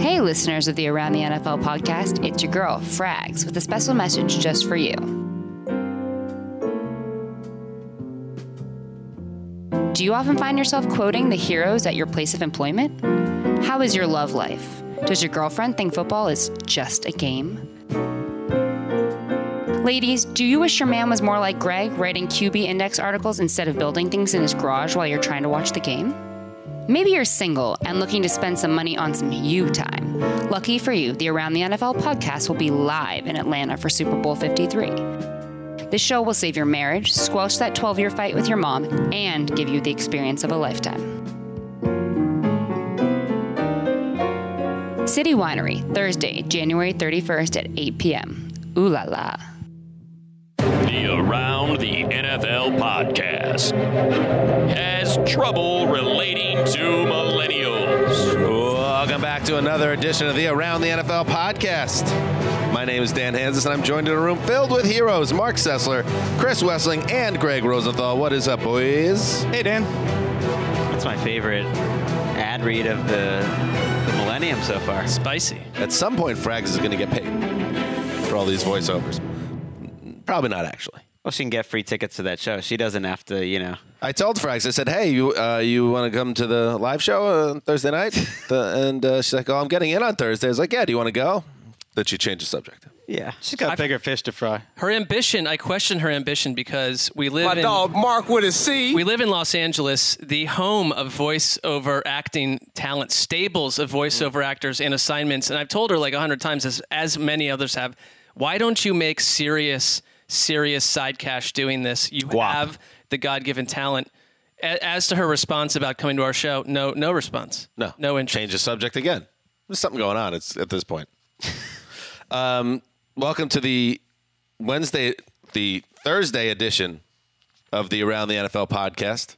Hey, listeners of the Around the NFL podcast, it's your girl, Frags, with a special message just for you. Do you often find yourself quoting the heroes at your place of employment? How is your love life? Does your girlfriend think football is just a game? Ladies, do you wish your man was more like Greg, writing QB index articles instead of building things in his garage while you're trying to watch the game? Maybe you're single and looking to spend some money on some you time. Lucky for you, the Around the NFL podcast will be live in Atlanta for Super Bowl 53. This show will save your marriage, squelch that 12-year fight with your mom, and give you the experience of a lifetime. City Winery, Thursday, January 31st at 8 p.m. Ooh la la. The Around the NFL podcast has trouble relating to millennials. Welcome back to another edition of the Around the NFL podcast. My name is Dan Hansis, and I'm joined in a room filled with heroes: Mark Sessler, Chris Wessling, and Greg Rosenthal. What is up, boys? Hey, Dan. That's my favorite ad read of the millennium so far. Spicy. At some point, Frags is going to get paid for all these voiceovers. Probably not, actually. Well, she can get free tickets to that show. She doesn't have to, I told Frags, I said, hey, you want to come to the live show Thursday night? And she's like, oh, I'm getting in on Thursday. I was like, yeah, do you want to go? Then she changed the subject. Yeah. She's got bigger fish to fry. Her ambition, I question her ambition because we live My dog Mark with a C. We live in Los Angeles, the home of voiceover acting talent, stables of voiceover actors and assignments. And I've told her like 100 times, as many others have, why don't you make serious side cash doing this? You have the God-given talent. As to her response about coming to our show, no response. No interest. Change the subject again. There's something going on at this point. Welcome to the Thursday edition of the Around the NFL podcast.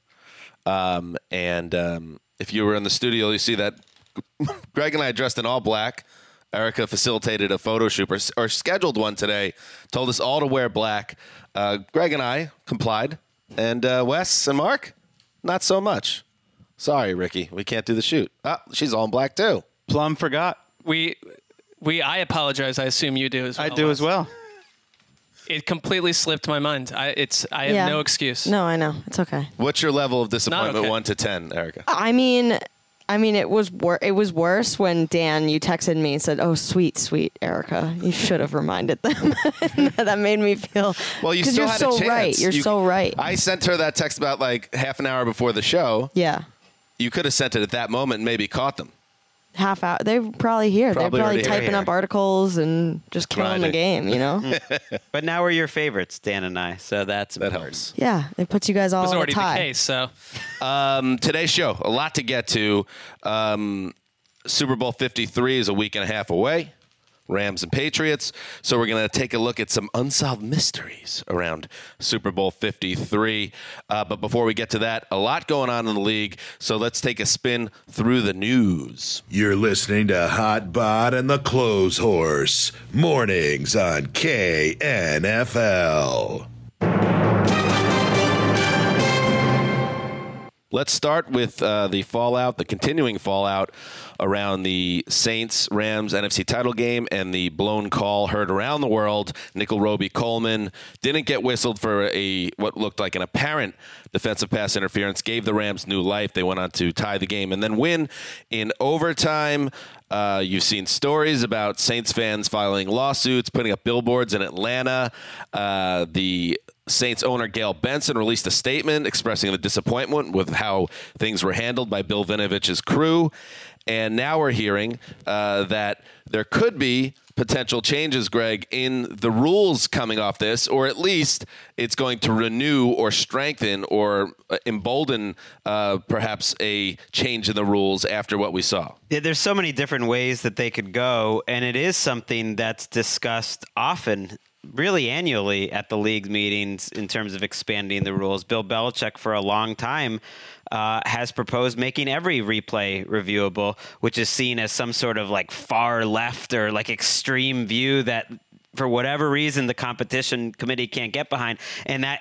If you were in the studio, you see that Greg and I dressed in all black. Erica facilitated a photo shoot or scheduled one today, told us all to wear black. Greg and I complied. And Wes and Mark, not so much. Sorry, Ricky, we can't do the shoot. Oh, she's all in black too. Plum forgot. I apologize. I assume you do as well. I do as well. It completely slipped my mind. I have no excuse. No, I know. It's okay. What's your level of disappointment, okay. 1 to 10, Erica? I mean, it was worse when Dan, you texted me and said, "Oh, sweet Erica, you should have reminded them." That made me feel. Well, you still had so a chance. Right. You're so right. I sent her that text about like half an hour before the show. Yeah. You could have sent it at that moment and maybe caught them. Half hour. They're probably here. They're probably typing up articles and just killing the game, But now we're your favorites, Dan and I, so that helps. Yeah, it puts you guys all It was in a already tie. the case, so. Today's show, a lot to get to. Super Bowl 53 is a week and a half away. Rams and Patriots. So we're going to take a look at some unsolved mysteries around Super Bowl 53. But before we get to that, a lot going on in the league. So let's take a spin through the news. You're listening to Hot Bod and the Clothes Horse. Mornings on KNFL. Let's start with the continuing fallout around the Saints-Rams NFC title game and the blown call heard around the world. Nickel Roby-Coleman didn't get whistled for what looked like an apparent defensive pass interference, gave the Rams new life. They went on to tie the game and then win in overtime. You've seen stories about Saints fans filing lawsuits, putting up billboards in Atlanta. The Saints owner Gail Benson released a statement expressing the disappointment with how things were handled by Bill Vinovich's crew. And now we're hearing that there could be potential changes, Greg, in the rules coming off this, or at least it's going to renew or strengthen or embolden perhaps a change in the rules after what we saw. Yeah, there's so many different ways that they could go, and it is something that's discussed often, really annually at the league meetings in terms of expanding the rules. Bill Belichick for a long time has proposed making every replay reviewable, which is seen as some sort of like far left or like extreme view that for whatever reason the competition committee can't get behind. And that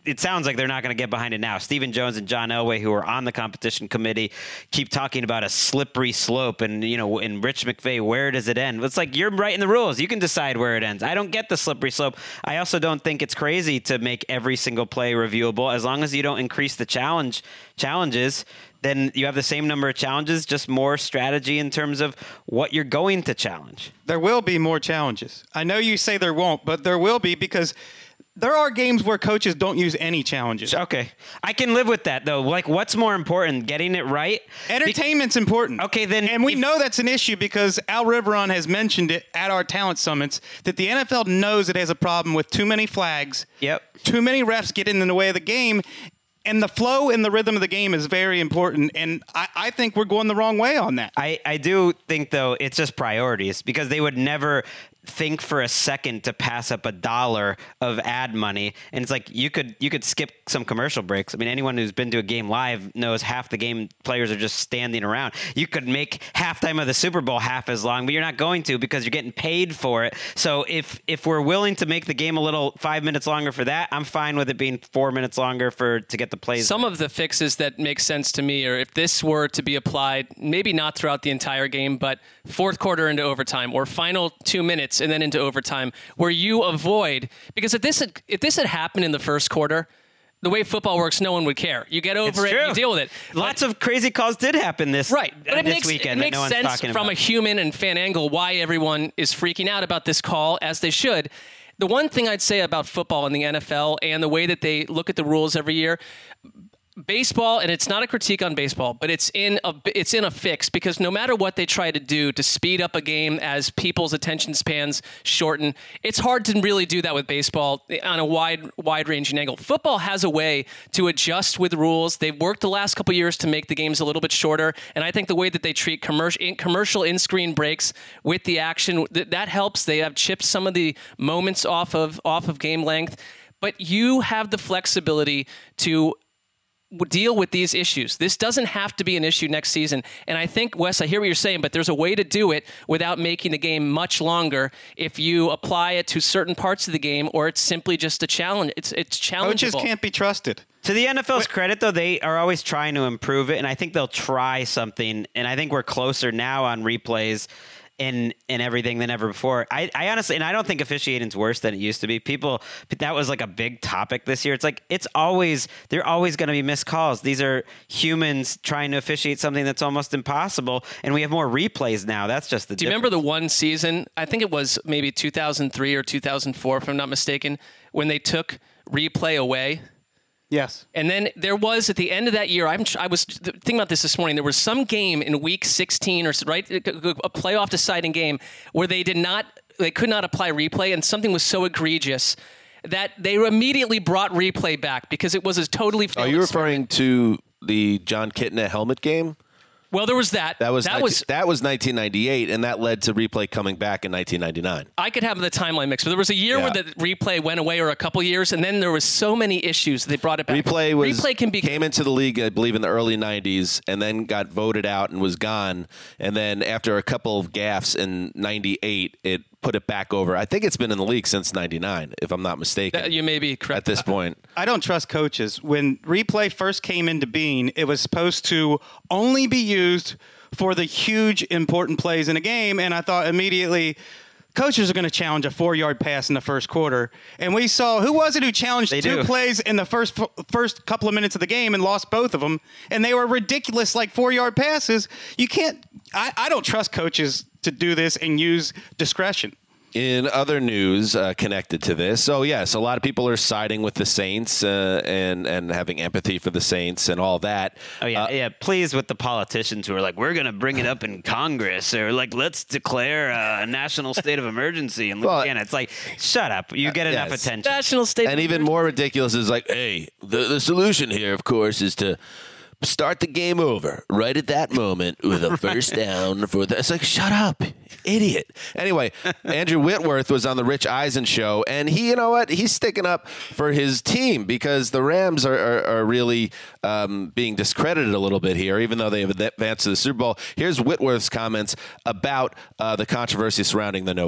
it sounds like they're not going to get behind it now. Stephen Jones and John Elway, who are on the competition committee, keep talking about a slippery slope. And, in Rich McVay, where does it end? It's like, you're writing the rules. You can decide where it ends. I don't get the slippery slope. I also don't think it's crazy to make every single play reviewable. As long as you don't increase the challenges, then you have the same number of challenges, just more strategy in terms of what you're going to challenge. There will be more challenges. I know you say there won't, but there will be, because there are games where coaches don't use any challenges. Okay. I can live with that, though. Like, what's more important, getting it right? Entertainment's important. Okay, then. And we know that's an issue because Al Riveron has mentioned it at our talent summits, that the NFL knows it has a problem with too many flags. Yep. Too many refs getting in the way of the game. And the flow and the rhythm of the game is very important. And I think we're going the wrong way on that. I do think, though, it's just priorities, because they would never think for a second to pass up $1 of ad money. And it's like, you could skip some commercial breaks. I mean, anyone who's been to a game live knows half the game players are just standing around. You could make halftime of the Super Bowl half as long, but you're not going to, because you're getting paid for it. So if we're willing to make the game a little 5 minutes longer for that, I'm fine with it being 4 minutes longer to get the plays. Some of the fixes that make sense to me are, if this were to be applied, maybe not throughout the entire game, but fourth quarter into overtime, or final 2 minutes and then into overtime, where you avoid, because if this had happened in the first quarter, the way football works, no one would care. You get over it, you deal with it. Lots of crazy calls did happen this weekend. It makes sense from a human and fan angle why everyone is freaking out about this call, as they should. The one thing I'd say about football in the NFL and the way that they look at the rules every year, baseball, and it's not a critique on baseball, but it's in a fix, because no matter what they try to do to speed up a game as people's attention spans shorten, it's hard to really do that with baseball on a wide-ranging angle. Football has a way to adjust with rules. They've worked the last couple years to make the games a little bit shorter, and I think the way that they treat commercial in-screen breaks with the action, that helps. They have chipped some of the moments off of game length, but you have the flexibility to deal with these issues. This doesn't have to be an issue next season. And I think, Wes, I hear what you're saying, but there's a way to do it without making the game much longer if you apply it to certain parts of the game, or it's simply just a challenge. It's challengeable. Coaches can't be trusted. To the NFL's credit, though, they are always trying to improve it, and I think they'll try something. And I think we're closer now on replays and everything than ever before. I honestly, and I don't think officiating's worse than it used to be. That was like a big topic this year. It's like, they're always going to be missed calls. These are humans trying to officiate something that's almost impossible, and we have more replays now. That's just the difference. Do you remember the one season, I think it was maybe 2003 or 2004, if I'm not mistaken, when they took replay away? Yes. And then there was, at the end of that year, I was thinking about this morning, there was some game in week 16, or right, a playoff deciding game, where they could not apply replay, and something was so egregious that they immediately brought replay back, because it was a totally failed Are you referring to the John Kitna helmet game? Well, there was that. That was 1998, and that led to replay coming back in 1999. I could have the timeline mix, but there was a year where the replay went away, or a couple years, and then there was so many issues they brought it back. Replay came into the league, I believe, in the early 90s, and then got voted out and was gone. And then after a couple of gaffes in 98, it put it back over. I think it's been in the league since 99, if I'm not mistaken. You may be correct. At this point. I don't trust coaches. When replay first came into being, it was supposed to only be used for the huge, important plays in a game, and I thought immediately, coaches are going to challenge a 4-yard pass in the first quarter. And we saw, who was it who challenged two plays in the first couple of minutes of the game and lost both of them? And they were ridiculous, like 4-yard passes. You can't, I don't trust coaches to do this and use discretion. In other news connected to this, so yes, a lot of people are siding with the Saints and having empathy for the Saints and all that. Oh yeah, pleased with the politicians who are like, we're going to bring it up in Congress, or like, let's declare a national state of emergency. And again, it's like, shut up, you get enough attention. National state, and even more ridiculous is like, hey, the solution here, of course, is to start the game over right at that moment with a first down for the. It's like, shut up, idiot. Anyway, Andrew Whitworth was on the Rich Eisen show, and he, you know what? He's sticking up for his team, because the Rams are really being discredited a little bit here, even though they have advanced to the Super Bowl. Here's Whitworth's comments about the controversy surrounding the no call.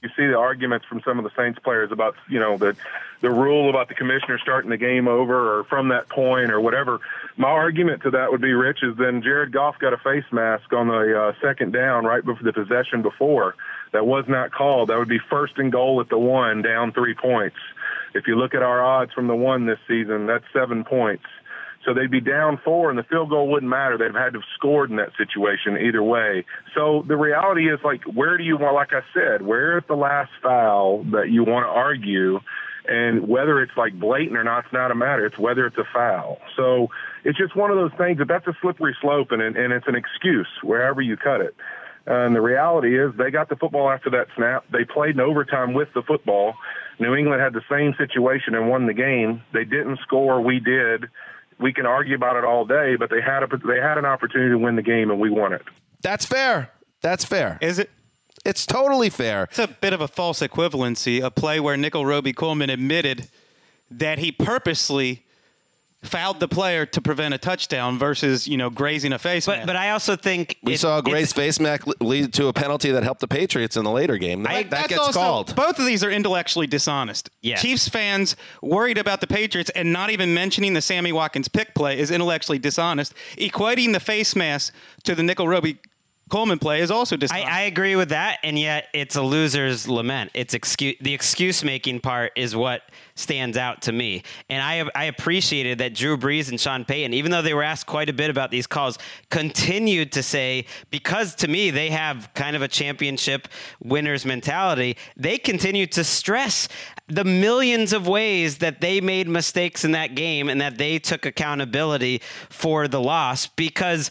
You see the arguments from some of the Saints players about, the rule about the commissioner starting the game over or from that point or whatever. My argument to that would be, Rich, is then Jared Goff got a face mask on the second down right before the possession before. That was not called. That would be 1st and goal at the 1, down 3 points. If you look at our odds from the 1 this season, that's 7 points. So they'd be down 4, and the field goal wouldn't matter. They'd have had to have scored in that situation either way. So the reality is, where do you want, like I said, where is the last foul that you want to argue? And whether it's blatant or not, it's not a matter. It's whether it's a foul. So it's just one of those things that's a slippery slope, and it's an excuse wherever you cut it. And the reality is they got the football after that snap. They played in overtime with the football. New England had the same situation and won the game. They didn't score. We did. We can argue about it all day, but they had an opportunity to win the game, and we won it. That's fair. That's fair. Is it? It's totally fair. It's a bit of a false equivalency, a play where Nickel Roby-Coleman admitted that he purposely fouled the player to prevent a touchdown versus, grazing a face mask. But I also think we saw a grazed face mask lead to a penalty that helped the Patriots in the later game. That gets also called. Both of these are intellectually dishonest. Yes. Chiefs fans worried about the Patriots and not even mentioning the Sammy Watkins pick play is intellectually dishonest. Equating the face mask to the Nickel Roby-Coleman play is also dishonest. I agree with that, and yet it's a loser's lament. It's the excuse-making part is what stands out to me. And I appreciated that Drew Brees and Sean Payton, even though they were asked quite a bit about these calls, continued to say, because to me they have kind of a championship winner's mentality, they continue to stress the millions of ways that they made mistakes in that game and that they took accountability for the loss. Because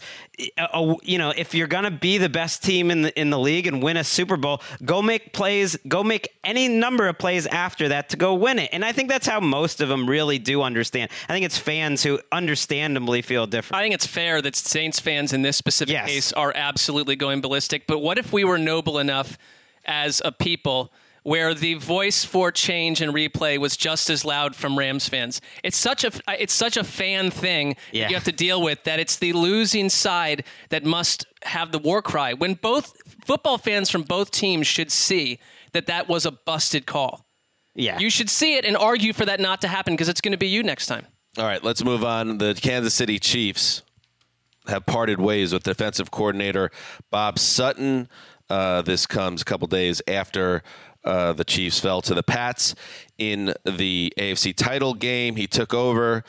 if you're going to be the best team in the league and win a Super Bowl, go make any number of plays after that to go win it. And I think that's how most of them really do understand. I think it's fans who understandably feel different. I think it's fair that Saints fans in this specific case are absolutely going ballistic. But what if we were noble enough as a people where the voice for change and replay was just as loud from Rams fans? It's such a fan thing that you have to deal with, that it's the losing side that must have the war cry, when both football fans from both teams should see that was a busted call. Yeah. You should see it and argue for that not to happen, because it's going to be you next time. All right, let's move on. The Kansas City Chiefs have parted ways with defensive coordinator Bob Sutton. This comes a couple days after the Chiefs fell to the Pats in the AFC title game. He took over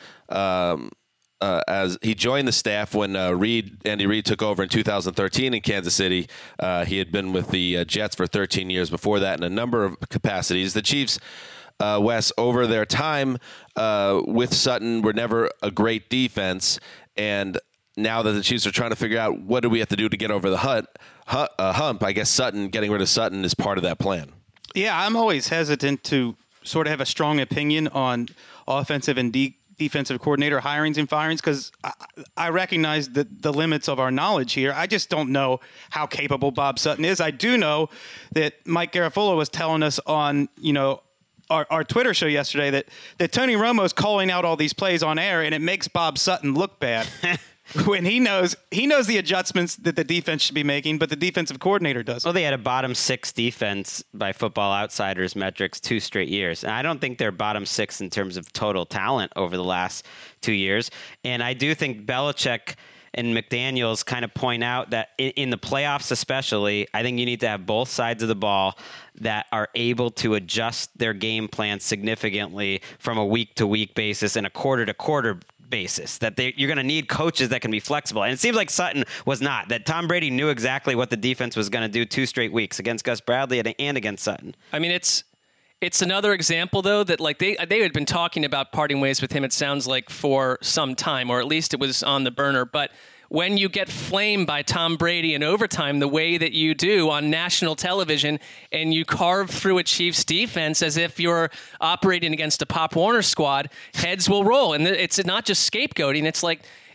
as he joined the staff when Andy Reid took over in 2013 in Kansas City. He had been with the Jets for 13 years before that in a number of capacities. The Chiefs, Wes, over their time with Sutton, were never a great defense, and now that the Chiefs are trying to figure out what do we have to do to get over the hump, I guess getting rid of Sutton is part of that plan. Yeah, I'm always hesitant to sort of have a strong opinion on offensive and defensive coordinator hirings and firings, because I recognize the limits of our knowledge here. I just don't know how capable Bob Sutton is. I do know that Mike Garafolo was telling us on, our Twitter show yesterday that Tony Romo's calling out all these plays on air, and it makes Bob Sutton look bad. When he knows the adjustments that the defense should be making, but the defensive coordinator does. Well, they had a bottom 6 defense by Football Outsiders metrics 2 straight years. And I don't think they're bottom 6 in terms of total talent over the last 2 years. And I do think Belichick and McDaniels kind of point out that in the playoffs especially, I think you need to have both sides of the ball that are able to adjust their game plan significantly from a week-to-week basis and a quarter-to-quarter basis, that you're going to need coaches that can be flexible. And it seems like Sutton was not, that Tom Brady knew exactly what the defense was going to do 2 straight weeks against Gus Bradley and against Sutton. I mean, it's another example, though, that they had been talking about parting ways with him, it sounds like, for some time, or at least it was on the burner. But when you get flamed by Tom Brady in overtime the way that you do on national television, and you carve through a Chiefs defense as if you're operating against a Pop Warner squad, heads will roll. And it's not just scapegoating. It's like,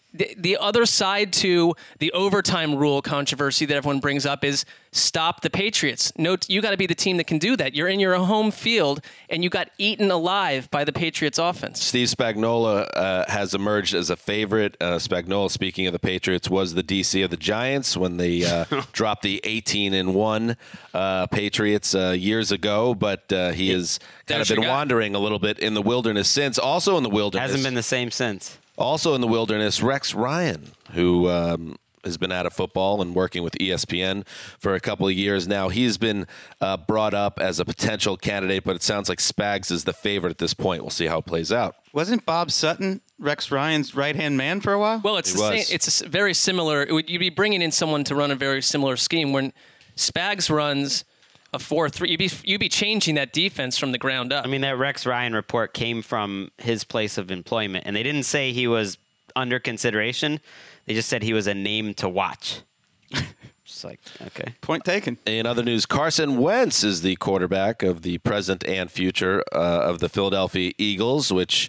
the other side to the overtime rule controversy that everyone brings up is stop the Patriots. No, you got to be the team that can do that. You're in your home field, and you got eaten alive by the Patriots offense. Steve Spagnuolo has emerged as a favorite. Spagnuolo, speaking of the Patriots, was the DC of the Giants when they dropped the 18-1 Patriots years ago, but he has kind of been wandering a little bit in the wilderness since. Also in the wilderness. Hasn't been the same since. Also in the wilderness, Rex Ryan, who has been out of football and working with ESPN for a couple of years now. He's been brought up as a potential candidate, but it sounds like Spags is the favorite at this point. We'll see how it plays out. Wasn't Bob Sutton Rex Ryan's right-hand man for a while? Well, it's it's a very similar. You'd be bringing in someone to run a very similar scheme. When Spags runs a 4-3, you'd be changing that defense from the ground up. I mean, that Rex Ryan report came from his place of employment, and they didn't say he was under consideration. They just said he was a name to watch. Just like, okay. Point taken. In other news, Carson Wentz is the quarterback of the present and future of the Philadelphia Eagles, which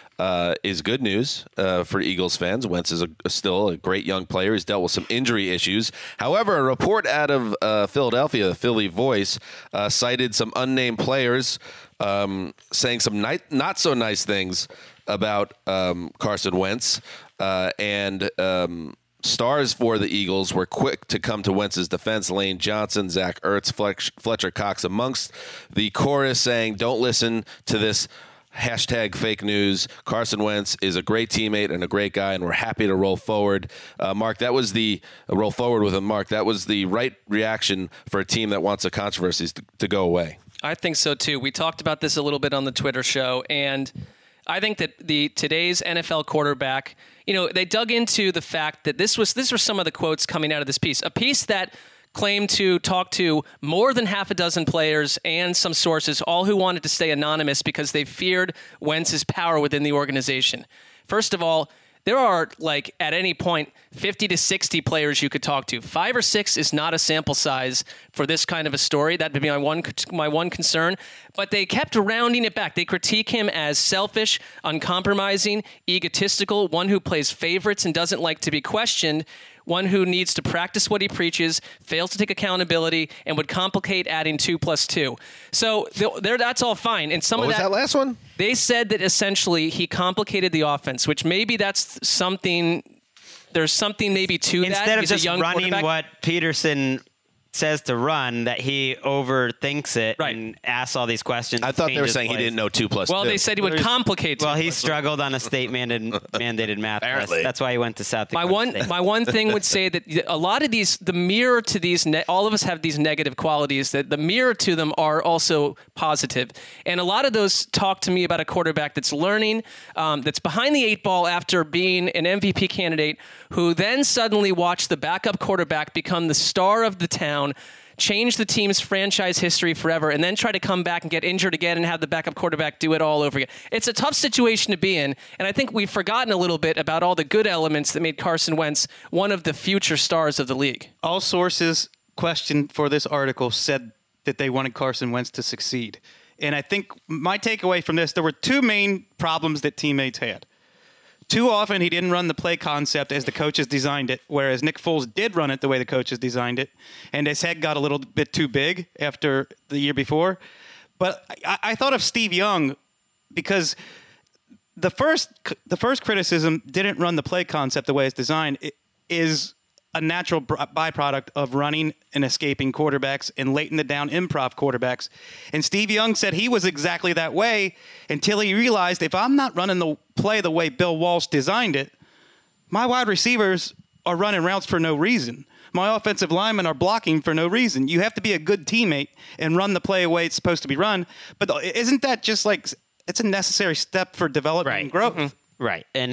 is good news for Eagles fans. Wentz is still a great young player. He's dealt with some injury issues. However, a report out of Philadelphia, the Philly Voice, cited some unnamed players saying some not so nice things about Carson Wentz. And stars for the Eagles were quick to come to Wentz's defense. Lane Johnson, Zach Ertz, Fletcher Cox amongst the chorus saying, don't listen to this hashtag fake news. Carson Wentz is a great teammate and a great guy, and we're happy to roll forward. Mark, that was roll forward with him. Mark, that was the right reaction for a team that wants the controversies to go away. I think so, too. We talked about this a little bit on the Twitter show, and I think that today's NFL quarterback, they dug into the fact that these were some of the quotes coming out of this piece, a piece that claimed to talk to more than half a dozen players and some sources, all who wanted to stay anonymous because they feared Wentz's power within the organization. First of all, there are, at any point, 50 to 60 players you could talk to. 5 or 6 is not a sample size for this kind of a story. That would be my one concern. But they kept rounding it back. They critique him as selfish, uncompromising, egotistical, one who plays favorites and doesn't like to be questioned, one who needs to practice what he preaches, fails to take accountability, and would complicate adding 2 + 2. So that's all fine. And What was that last one? They said that essentially he complicated the offense, which maybe that's something. There's something maybe to that. Instead of He's just a young running quarterback. what Peterson says to run, that he overthinks it and asks all these questions. I thought they were saying he didn't know 2 + 2. Well, they said he would complicate. Well, 2 he + 2. struggled on a state mandated math test. That's why he went to South Dakota State. My one thing would say that a lot of the mirror to these, all of us have these negative qualities, that the mirror to them are also positive. And a lot of those talk to me about a quarterback that's learning, that's behind the 8 ball after being an MVP candidate, who then suddenly watched the backup quarterback become the star of the town, change the team's franchise history forever, and then try to come back and get injured again and have the backup quarterback do it all over again. It's a tough situation to be in, and I think we've forgotten a little bit about all the good elements that made Carson Wentz one of the future stars of the league. All sources questioned for this article said that they wanted Carson Wentz to succeed. And I think my takeaway from this, there were 2 main problems that teammates had. Too often, he didn't run the play concept as the coaches designed it, whereas Nick Foles did run it the way the coaches designed it, and his head got a little bit too big after the year before. But I thought of Steve Young because the first criticism didn't run the play concept the way it's designed. It is a natural byproduct of running and escaping quarterbacks and late in the down improv quarterbacks. And Steve Young said he was exactly that way until he realized, if I'm not running the play the way Bill Walsh designed it, my wide receivers are running routes for no reason. My offensive linemen are blocking for no reason. You have to be a good teammate and run the play the way it's supposed to be run. But isn't that just it's a necessary step for development and growth? Mm-hmm. Right. And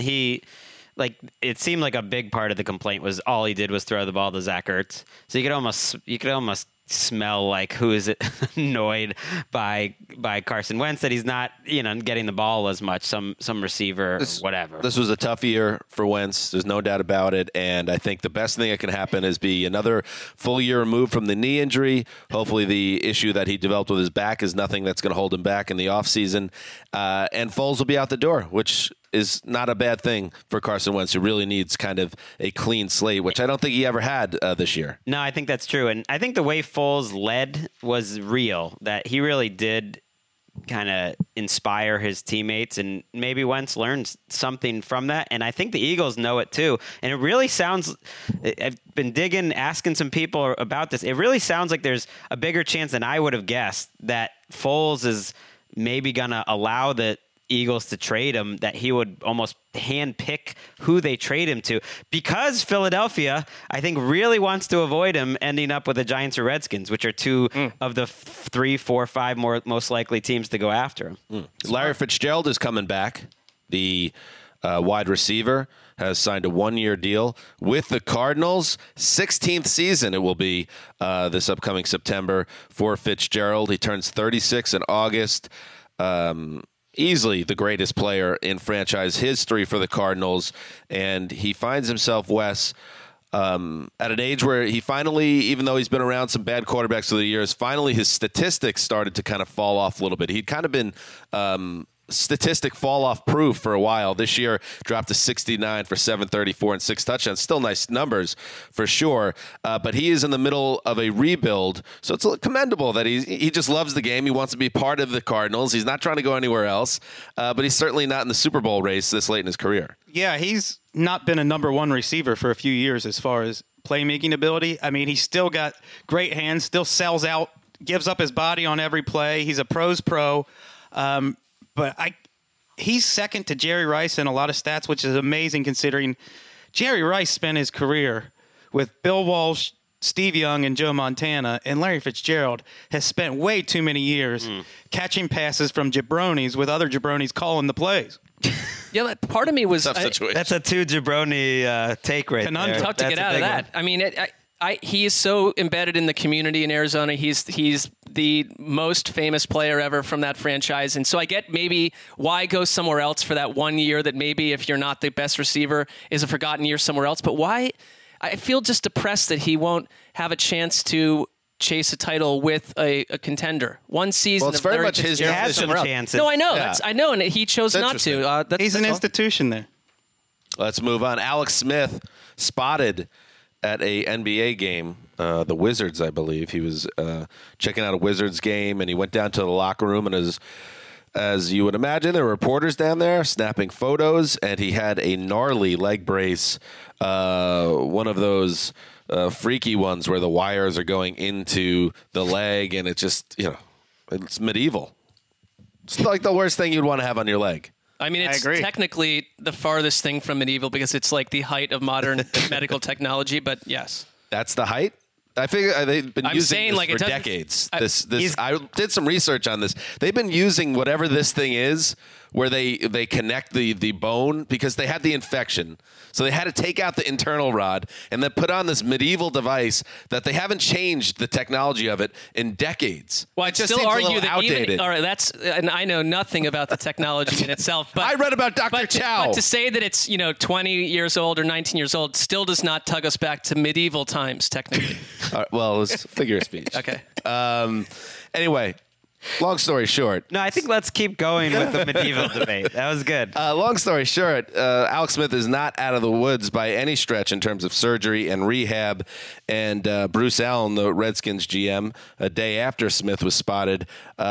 it seemed like a big part of the complaint was all he did was throw the ball to Zach Ertz. So you could almost smell who is annoyed by Carson Wentz that he's not getting the ball as much, some receiver or whatever. This was a tough year for Wentz. There's no doubt about it. And I think the best thing that can happen is be another full year removed from the knee injury. Hopefully the issue that he developed with his back is nothing that's going to hold him back in the offseason. And Foles will be out the door, which is not a bad thing for Carson Wentz, who really needs kind of a clean slate, which I don't think he ever had this year. No, I think that's true. And I think the way Foles led was real, that he really did kind of inspire his teammates, and maybe Wentz learned something from that. And I think the Eagles know it too. And it really sounds, I've been asking some people about this. It really sounds like there's a bigger chance than I would have guessed that Foles is maybe going to allow the Eagles to trade him, that he would almost handpick who they trade him to, because Philadelphia, I think, really wants to avoid him ending up with the Giants or Redskins, which are two of the 3, 4, 5 most likely teams to go after him. Larry Fitzgerald is coming back. The wide receiver has signed a 1-year deal with the Cardinals. 16th season it will be this upcoming September for Fitzgerald. He turns 36 in August. Easily the greatest player in franchise history for the Cardinals. And he finds himself, Wes, at an age where he finally, even though he's been around some bad quarterbacks over the years, finally his statistics started to kind of fall off a little bit. He'd kind of been statistic fall-off proof for a while. This year dropped to 69 for 734 and 6 touchdowns. Still nice numbers for sure, but he is in the middle of a rebuild, so it's commendable that he just loves the game. He wants to be part of the Cardinals. He's not trying to go anywhere else, but he's certainly not in the Super Bowl race this late in his career. Yeah, he's not been a number one receiver for a few years as far as playmaking ability. I mean, he's still got great hands, still sells out, gives up his body on every play. He's a pro's pro. But he's second to Jerry Rice in a lot of stats, which is amazing considering Jerry Rice spent his career with Bill Walsh, Steve Young, and Joe Montana, and Larry Fitzgerald has spent way too many years catching passes from jabronis with other jabronis calling the plays. Yeah, that part of me was... That's a 2 jabroni take right there. Tough to get out of that. I mean, he is so embedded in the community in Arizona. He's the most famous player ever from that franchise. And so I get maybe why go somewhere else for that 1 year that maybe if you're not the best receiver is a forgotten year somewhere else. But why? I feel just depressed that he won't have a chance to chase a title with a contender. One season. Well, it's very much his chance. No, I know. Yeah. I know, and he chose not to. He's an institution there. Let's move on. Alex Smith spotted at a NBA game, the Wizards, I believe. He was checking out a Wizards game, and he went down to the locker room, and as you would imagine, there were reporters down there snapping photos, and he had a gnarly leg brace, one of those freaky ones where the wires are going into the leg, and it just, it's medieval. It's like the worst thing you'd want to have on your leg. I mean, it's technically the farthest thing from medieval because it's like the height of modern medical technology, but yes. That's the height? I figure they've been using this for decades. I did some research on this. They've been using whatever this thing is, where they connect the bone, because they had the infection. So they had to take out the internal rod and then put on this medieval device that they haven't changed the technology of it in decades. Well, I'd still argue that outdated. All right, and I know nothing about the technology in itself. But I read about Dr. Chow. But to say that it's 20 years old or 19 years old still does not tug us back to medieval times, technically. Well, it was figure of speech. Okay. Anyway. Long story short. No, I think let's keep going with the medieval debate. That was good. Long story short, Alex Smith is not out of the woods by any stretch in terms of surgery and rehab. And Bruce Allen, the Redskins GM, a day after Smith was spotted,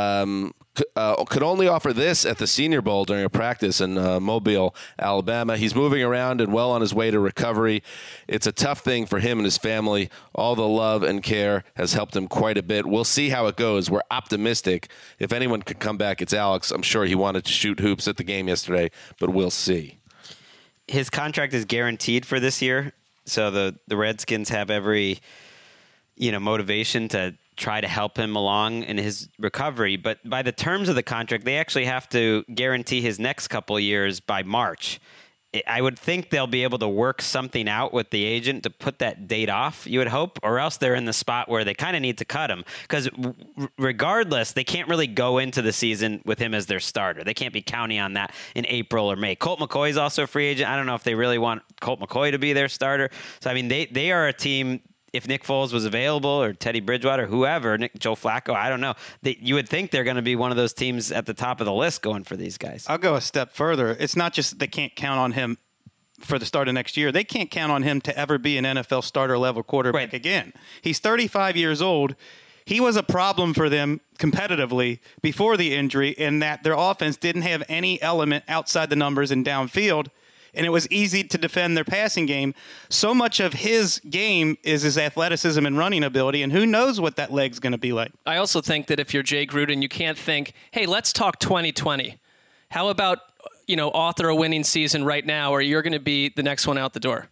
could only offer this at the Senior Bowl during a practice in Mobile, Alabama. He's moving around and well on his way to recovery. It's a tough thing for him and his family. All the love and care has helped him quite a bit. We'll see how it goes. We're optimistic. If anyone could come back, it's Alex. I'm sure he wanted to shoot hoops at the game yesterday, but we'll see. His contract is guaranteed for this year, so the Redskins have every motivation to try to help him along in his recovery. But by the terms of the contract, they actually have to guarantee his next couple of years by March. I would think they'll be able to work something out with the agent to put that date off, you would hope, or else they're in the spot where they kind of need to cut him. Because regardless, they can't really go into the season with him as their starter. They can't be counting on that in April or May. Colt McCoy is also a free agent. I don't know if they really want Colt McCoy to be their starter. So, I mean, they are a team. if Nick Foles was available or Teddy Bridgewater, whoever, Joe Flacco, I don't know. You would think they're going to be one of those teams at the top of the list going for these guys. I'll go a step further. It's not just that they can't count on him for the start of next year. They can't count on him to ever be an NFL starter-level quarterback again. He's 35 years old. He was a problem for them competitively before the injury in that their offense didn't have any element outside the numbers and downfield, and it was easy to defend their passing game. So much of his game is his athleticism and running ability, and who knows what that leg's going to be like. I also think that if you're Jay Gruden, you can't think, hey, let's talk 2020. How about, author a winning season right now, or you're going to be the next one out the door?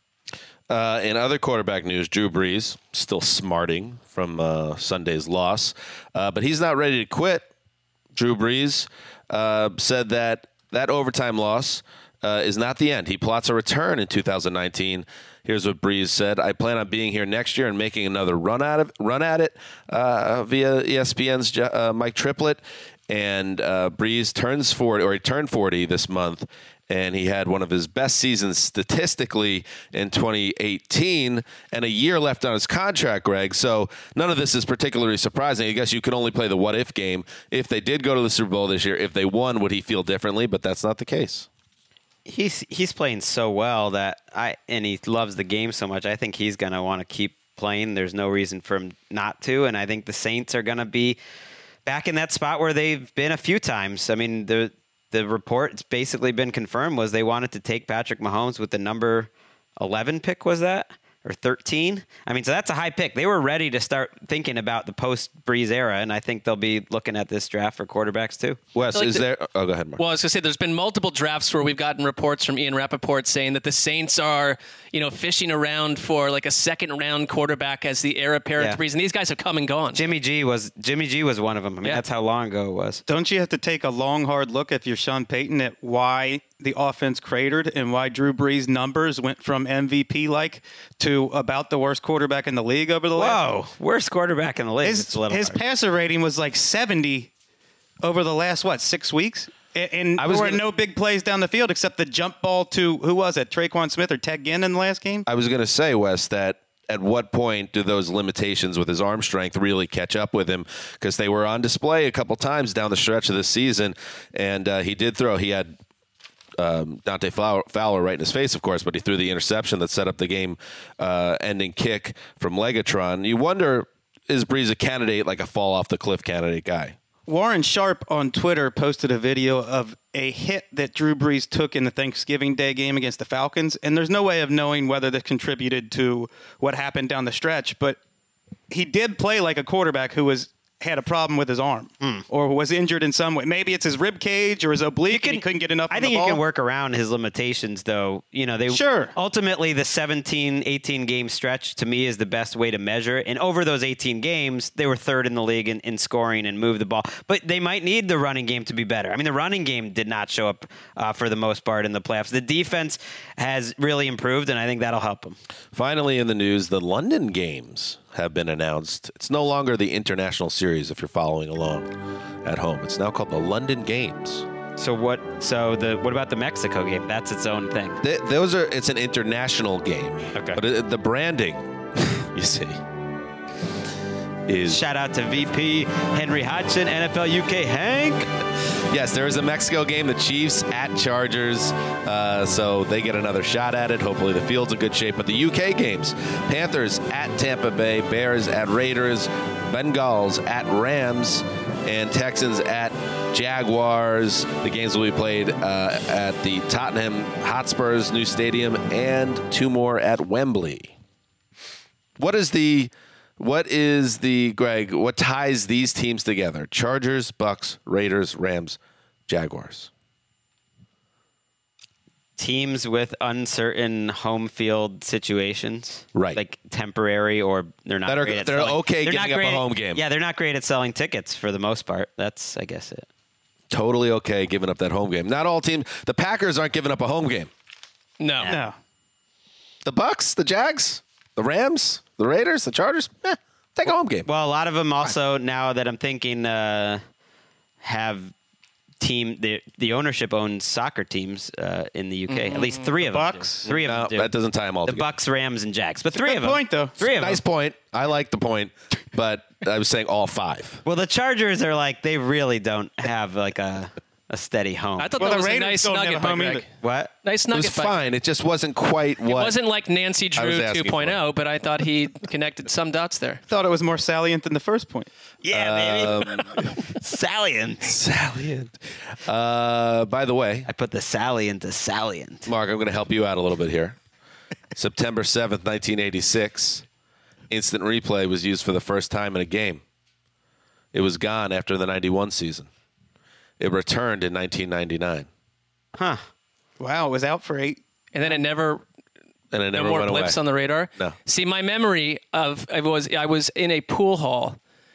In other quarterback news, Drew Brees still smarting from Sunday's loss, but he's not ready to quit. Drew Brees said that overtime loss is not the end. He plots a return in 2019. Here's what Brees said: "I plan on being here next year and making another run at it via ESPN's Mike Triplett." And Brees turns 40, or he turned 40 this month, and he had one of his best seasons statistically in 2018, and a year left on his contract, Greg. So none of this is particularly surprising. I guess you could only play the what-if game. If they did go to the Super Bowl this year, if they won, would he feel differently? But that's not the case. He's playing so well and he loves the game so much. I think he's going to want to keep playing. There's no reason for him not to, and I think the Saints are going to be back in that spot where they've been a few times. I mean, the report, it's basically been confirmed, was they wanted to take Patrick Mahomes with the number 11 pick, was that? Or 13? I mean, so that's a high pick. They were ready to start thinking about the post-Brees era, and I think they'll be looking at this draft for quarterbacks too. Wes, Like there... Oh, go ahead, Mark. Well, I was going to say, there's been multiple drafts where we've gotten reports from Ian Rappaport saying that the Saints are, fishing around for like a second-round quarterback as the heir apparent to Brees, and these guys have come and gone. Jimmy G was one of them. I mean, that's how long ago it was. Don't you have to take a long, hard look if you're Sean Payton at why the offense cratered and why Drew Brees' numbers went from MVP-like to about the worst quarterback in the league over the last... worst quarterback in the league. His passer rating was like 70 over the last, 6 weeks? And there were no big plays down the field except the jump ball to, who was it, Traquan Smith or Ted Ginn in the last game? I was going to say, Wes, that at what point do those limitations with his arm strength really catch up with him? Because they were on display a couple times down the stretch of this season, and he did throw. He had Dante Fowler right in his face, of course, but he threw the interception that set up the game-ending kick from Legatron. You wonder, is Brees a candidate, like a fall-off-the-cliff candidate guy? Warren Sharp on Twitter posted a video of a hit that Drew Brees took in the Thanksgiving Day game against the Falcons, and there's no way of knowing whether this contributed to what happened down the stretch, but he did play like a quarterback who had a problem with his arm or was injured in some way. Maybe it's his rib cage or his oblique and he couldn't get enough. I think you can work around his limitations, though. Ultimately, the 17, 18 game stretch to me is the best way to measure it. And over those 18 games, they were third in the league in scoring and moved the ball. But they might need the running game to be better. I mean, the running game did not show up for the most part in the playoffs. The defense has really improved, and I think that'll help them. Finally, in the news, the London games have been announced. It's no longer the international series if you're following along at home. It's now called the London Games. So what about the Mexico game? That's its own thing. It's an international game. Okay. But the branding, you see, is... Shout out to VP Henry Hodgson, NFL UK Hank. Yes, there is a Mexico game, the Chiefs at Chargers, so they get another shot at it. Hopefully the field's in good shape. But the UK games, Panthers at Tampa Bay, Bears at Raiders, Bengals at Rams, and Texans at Jaguars. The games will be played at the Tottenham Hotspur's new stadium and two more at Wembley. What ties these teams together? Chargers, Bucks, Raiders, Rams, Jaguars. Teams with uncertain home field situations, right? Like temporary, or they're not. They're okay giving up a home game. Yeah, they're not great at selling tickets for the most part. That's, I guess, it. Totally okay giving up that home game. Not all teams. The Packers aren't giving up a home game. No. The Bucks, the Jags, the Rams, the Raiders, the Chargers. Take a home game. Well, a lot of them also, now that I'm thinking, have team. The ownership owns soccer teams in the UK. At least 3 of them. Bucks? Do. 3 of them. Do. That doesn't tie them all The together. Bucks, Rams, and Jags. But 3 Good of them. point, though. 3 of them. Nice point. I like the point, but I was saying all 5. Well, the Chargers are like they really don't have like a steady home. I thought Well, that the was a Raiders nice don't have nugget a by home Greg. either. What? Nice It was nugget by fine. It just wasn't quite what. It wasn't like Nancy I Drew was asking 2.0, but I thought he connected some dots there. Thought it was more salient than the first point. Yeah, baby. Salient. Salient. By the way, I put the Sally into salient. Mark, I'm going to help you out a little bit here. September 7th, 1986, instant replay was used for the first time in a game. It was gone after the 91 season. It returned in 1999. Huh. Wow, it was out for 8. And then it never And it no never more went away. blips on the radar. No. See, my memory of I was in a pool hall,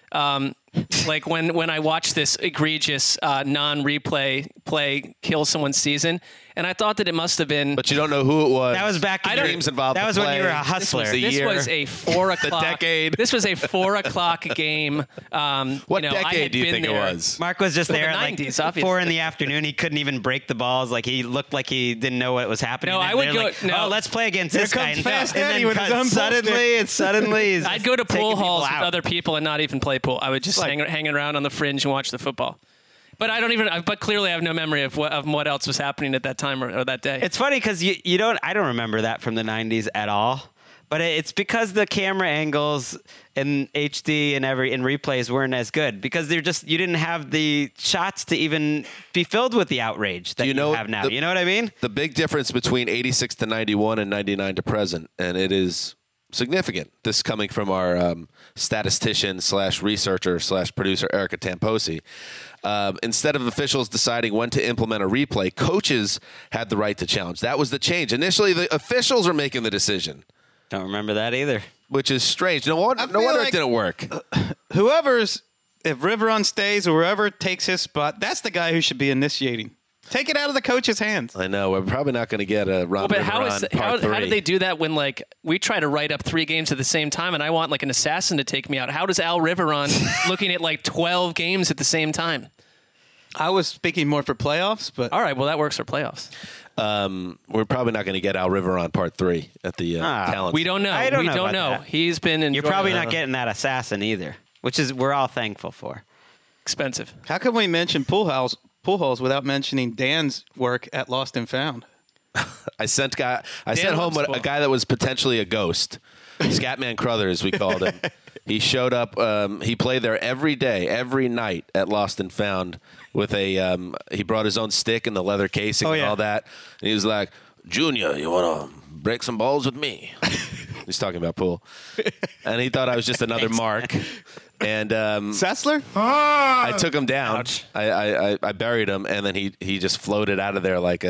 like when I watched this egregious non-replay play kill someone's season, and I thought that it must have been. But you don't know who it was. That was back. I don't- Games involved. That the was when you were a play. hustler. The This year. was a 4 o'clock. decade. This was a 4 o'clock game. What I decade had do you been think it there. was? Mark was just Well, there the at 90s, like obviously. 4 in the afternoon. He couldn't even break the balls. Like he looked like he didn't know what was happening. No, And I would they're go- Like, no. Oh, let's play against this guy. comes Fast and Eddie then with his cut- own pool suddenly, he's I'd go to taking pool people halls with out. other people and not even play pool. I would just hang around on the fringe and watch the football. But I don't even. But clearly, I have no memory of what else was happening at that time or that day. It's funny because you don't. I don't remember that from the '90s at all. But it's because the camera angles in HD and replays weren't as good because you didn't have the shots to even be filled with the outrage that you have now. You know what I mean? The big difference between 86 to 91 and 99 to present, and it is significant. This coming from our statistician / researcher / producer Erica Tamposi. Instead of officials deciding when to implement a replay, coaches had the right to challenge. That was the change. Initially, the officials were making the decision, Don't remember that either. which is strange. No wonder like- it didn't work. If Riveron stays or whoever takes his spot, that's the guy who should be initiating. Take it out of the coach's hands. I know. We're probably not going to get a Ron but how Riveron part 3. did they do that when like we try to write up 3 games at the same time and I want like an assassin to take me out? How does Al Riveron looking at like 12 games at the same time? I was speaking more for playoffs, but All right, well that works for playoffs. We're probably not going to get Al Riveron part 3 at the talent. We don't know. I don't we know don't about know. that. He's been You're enjoying probably it. not getting that assassin either, which is we're all thankful for. Expensive. how can we mention pool halls without mentioning Dan's work at Lost and Found? I sent Dan home loves a guy that was potentially a ghost. Scatman Crothers, we called him. He showed up. He played there every day, every night at Lost and Found with a. He brought his own stick and the leather casing and yeah. all that. And he was like, "Junior, you want to break some balls with me?" He's talking about pool, and he thought I was just another Mark. And Sessler? I took him down. I buried him, and then he just floated out of there like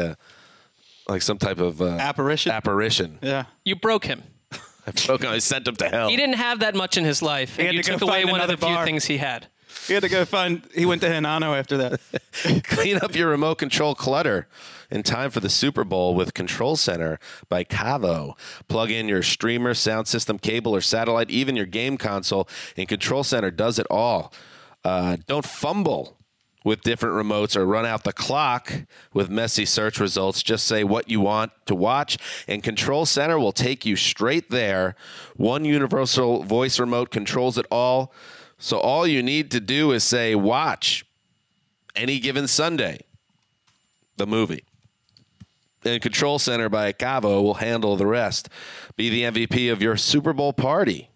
some type of Apparition? Yeah. You broke him. I broke him. I sent him to hell. He didn't have that much in his life. had And you to go took away find one of the another few bar. things he had. He had to go he went to Hinano after that. Clean up your remote control clutter in time for the Super Bowl with Control Center by Cavo. Plug in your streamer, sound system, cable, or satellite, even your game console, and Control Center does it all. Don't fumble with different remotes or run out the clock with messy search results. Just say what you want to watch, and Control Center will take you straight there. One universal voice remote controls it all. So all you need to do is say, watch Any Given Sunday, the movie. And Control Center by Cavo will handle the rest. Be the MVP of your Super Bowl party.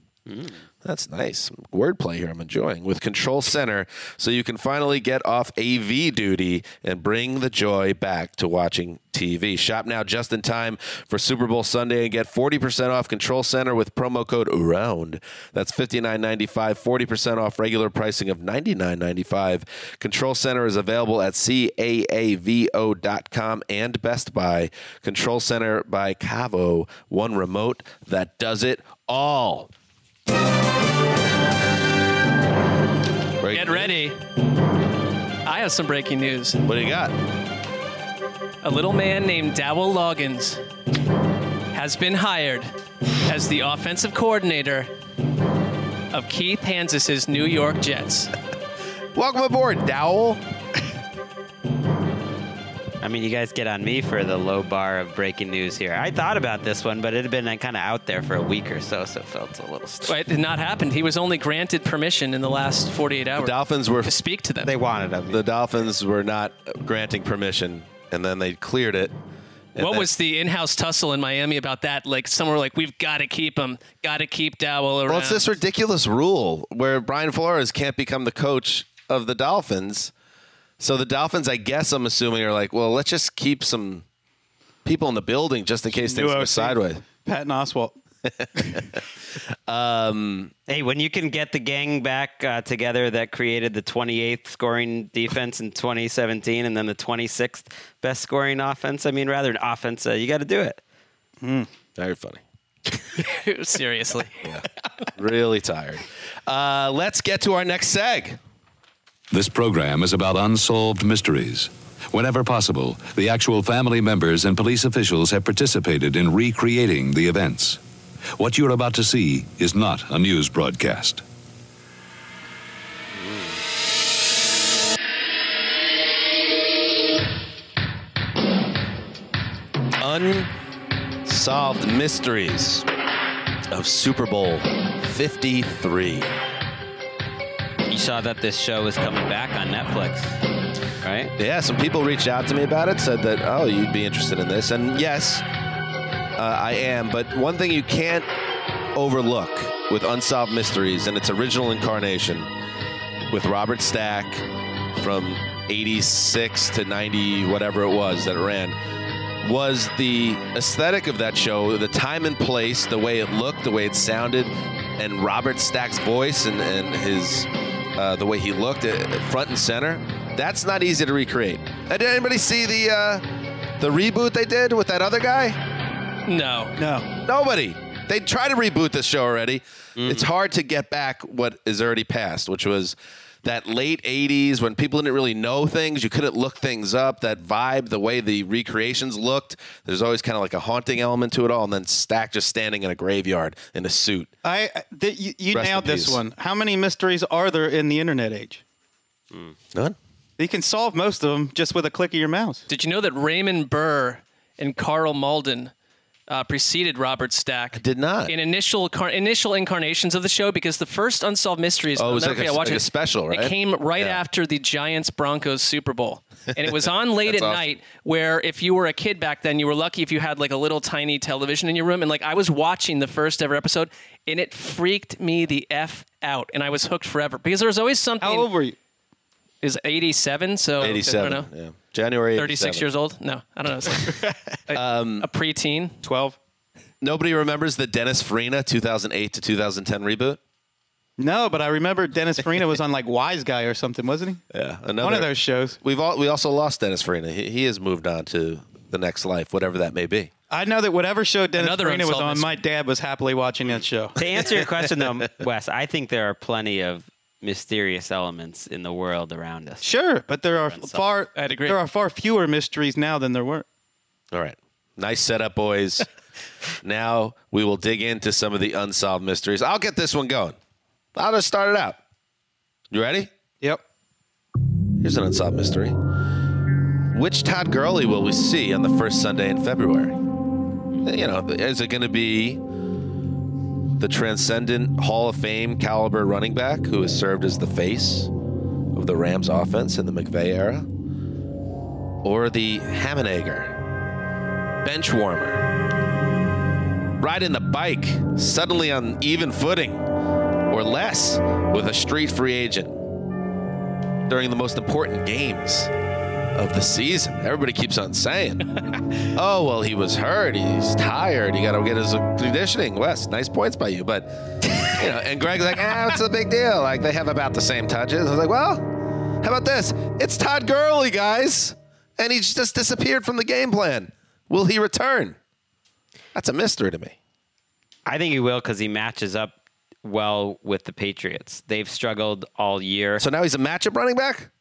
That's nice. Wordplay here I'm enjoying. With Control Center, so you can finally get off AV duty and bring the joy back to watching TV. Shop now just in time for Super Bowl Sunday and get 40% off Control Center with promo code AROUND. That's $59.95, 40% off regular pricing of $99.95. Control Center is available at CAAVO.com and Best Buy. Control Center by Cavo, one remote that does it all. Get ready. I have some breaking news. What do you got? A little man named Dowell Loggins has been hired as the offensive coordinator of Keith Hansis' New York Jets. Welcome aboard, Dowell. I mean, you guys get on me for the low bar of breaking news here. I thought about this one, but it had been kind of out there for a week or so, so it felt a little... It did not happen. He was only granted permission in the last 48 hours. The Dolphins were... to speak to them. They wanted him. The Dolphins were not granting permission, and then they cleared it. What was the in-house tussle in Miami about that? Like, some were like, we've got to keep him. Got to keep Dowell around. Well, it's this ridiculous rule where Brian Flores can't become the coach of the Dolphins. So the Dolphins, I guess I'm assuming, are like, well, let's just keep some people in the building just in case things go sideways. Patton Oswalt. Hey, when you can get the gang back together that created the 28th scoring defense in 2017 and then the 26th best scoring offense, rather than offense, you got to do it. Very funny. Seriously. Yeah. Really tired. Let's get to our next seg. This program is about unsolved mysteries. Whenever possible, the actual family members and police officials have participated in recreating the events. What you're about to see is not a news broadcast. Unsolved mysteries of Super Bowl 53. You saw that this show is coming back on Netflix, right? Yeah, some people reached out to me about it, said that, oh, you'd be interested in this. And yes, I am. But one thing you can't overlook with Unsolved Mysteries and its original incarnation with Robert Stack from 86 to 90, whatever it was that it ran, was the aesthetic of that show, the time and place, the way it looked, the way it sounded, and Robert Stack's voice and his the way he looked front and center. That's not easy to recreate. Did anybody see the reboot they did with that other guy? No. Nobody. They tried to reboot this show already. Mm-hmm. It's hard to get back what is already past, which was that late 80s when people didn't really know things. You couldn't look things up. That vibe, the way the recreations looked, there's always kind of like a haunting element to it all. And then Stack just standing in a graveyard in a suit. You nailed this one. How many mysteries are there in the internet age? None. You can solve most of them just with a click of your mouse. Did you know that Raymond Burr and Carl Malden preceded Robert Stack? I did not. In initial incarnations of the show, because the first Unsolved Mysteries, it was like a special, right? It came right after the Giants-Broncos Super Bowl. And it was on late at night, where if you were a kid back then, you were lucky if you had like a little tiny television in your room. And like I was watching the first ever episode, and it freaked me the F out. And I was hooked forever. Because there was always something... How old were you? Is 87, so 87. I don't know. Yeah. January 36 years old? No, I don't know. A preteen. 12. Nobody remembers the Dennis Farina 2008 to 2010 reboot? No, but I remember Dennis Farina was on like Wise Guy or something, wasn't he? Yeah, one of those shows. We also lost Dennis Farina. He has moved on to the next life, whatever that may be. I know that whatever show Dennis Farina was on, my dad was happily watching that show. To answer your question, though, Wes, I think there are plenty of mysterious elements in the world around us. Sure, but there are far fewer mysteries now than there were. All right. Nice setup, boys. Now we will dig into some of the unsolved mysteries. I'll get this one going. I'll just start it out. You ready? Yep. Here's an unsolved mystery. Which Todd Gurley will we see on the first Sunday in February? Is it going to be the transcendent Hall of Fame caliber running back who has served as the face of the Rams offense in the McVay era? Or the Hammenegger bench warmer, riding the bike suddenly on even footing or less with a street free agent during the most important games of the season? Everybody keeps on saying, oh, well, he was hurt. He's tired. He got to get his conditioning. Wes, nice points by you. But, and Greg's like, what's the big deal? Like, they have about the same touches. I was like, well, how about this? It's Todd Gurley, guys. And he's just disappeared from the game plan. Will he return? That's a mystery to me. I think he will because he matches up well with the Patriots. They've struggled all year. So now he's a matchup running back?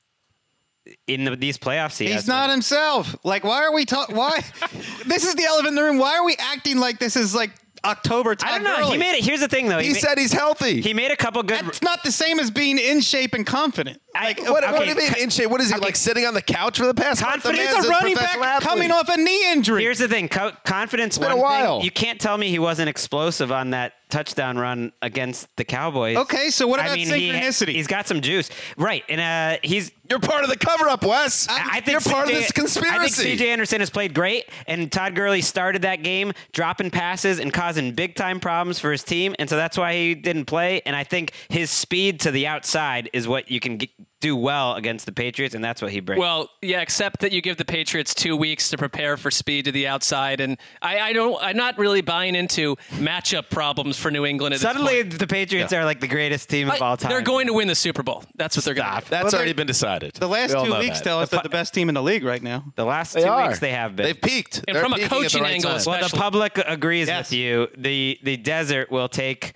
In these playoffs, he's not himself. Like, why are we talking? Why? This is the elephant in the room. Why are we acting like this is like October Todd I don't know. Gurley. He made it. Here's the thing, though. He said he's healthy. He made a couple good. That's not the same as being in shape and confident. What do you mean in shape? What is he, like sitting on the couch for the past month? The Confidence man's He's a running back professional athlete. coming off a knee injury. Here's the thing. Confidence. been a one thing. while. You can't tell me he wasn't explosive on that touchdown run against the Cowboys. Okay, so what about he- synchronicity? He's got some juice, right? And he's. You're part of the cover-up, Wes. I think you're part of CJ this conspiracy. I think C.J. Anderson has played great, and Todd Gurley started that game dropping passes and causing big-time problems for his team, and so that's why he didn't play. And I think his speed to the outside is what you can do well against the Patriots, and that's what he brings. Well, yeah, except that you give the Patriots 2 weeks to prepare for speed to the outside, and I'm not really buying into matchup problems for New England at Suddenly, this point. the Patriots are like the greatest team of all time. They're going to win the Super Bowl. That's what they're going to do. That's already been decided. The last We all 2 know weeks that. tell us that the best team in the league right now. The last They 2 are. weeks they have been. They've peaked. And They're from a peaking at the coaching right angle time. especially. Well, the public agrees Yes. with you. The desert will take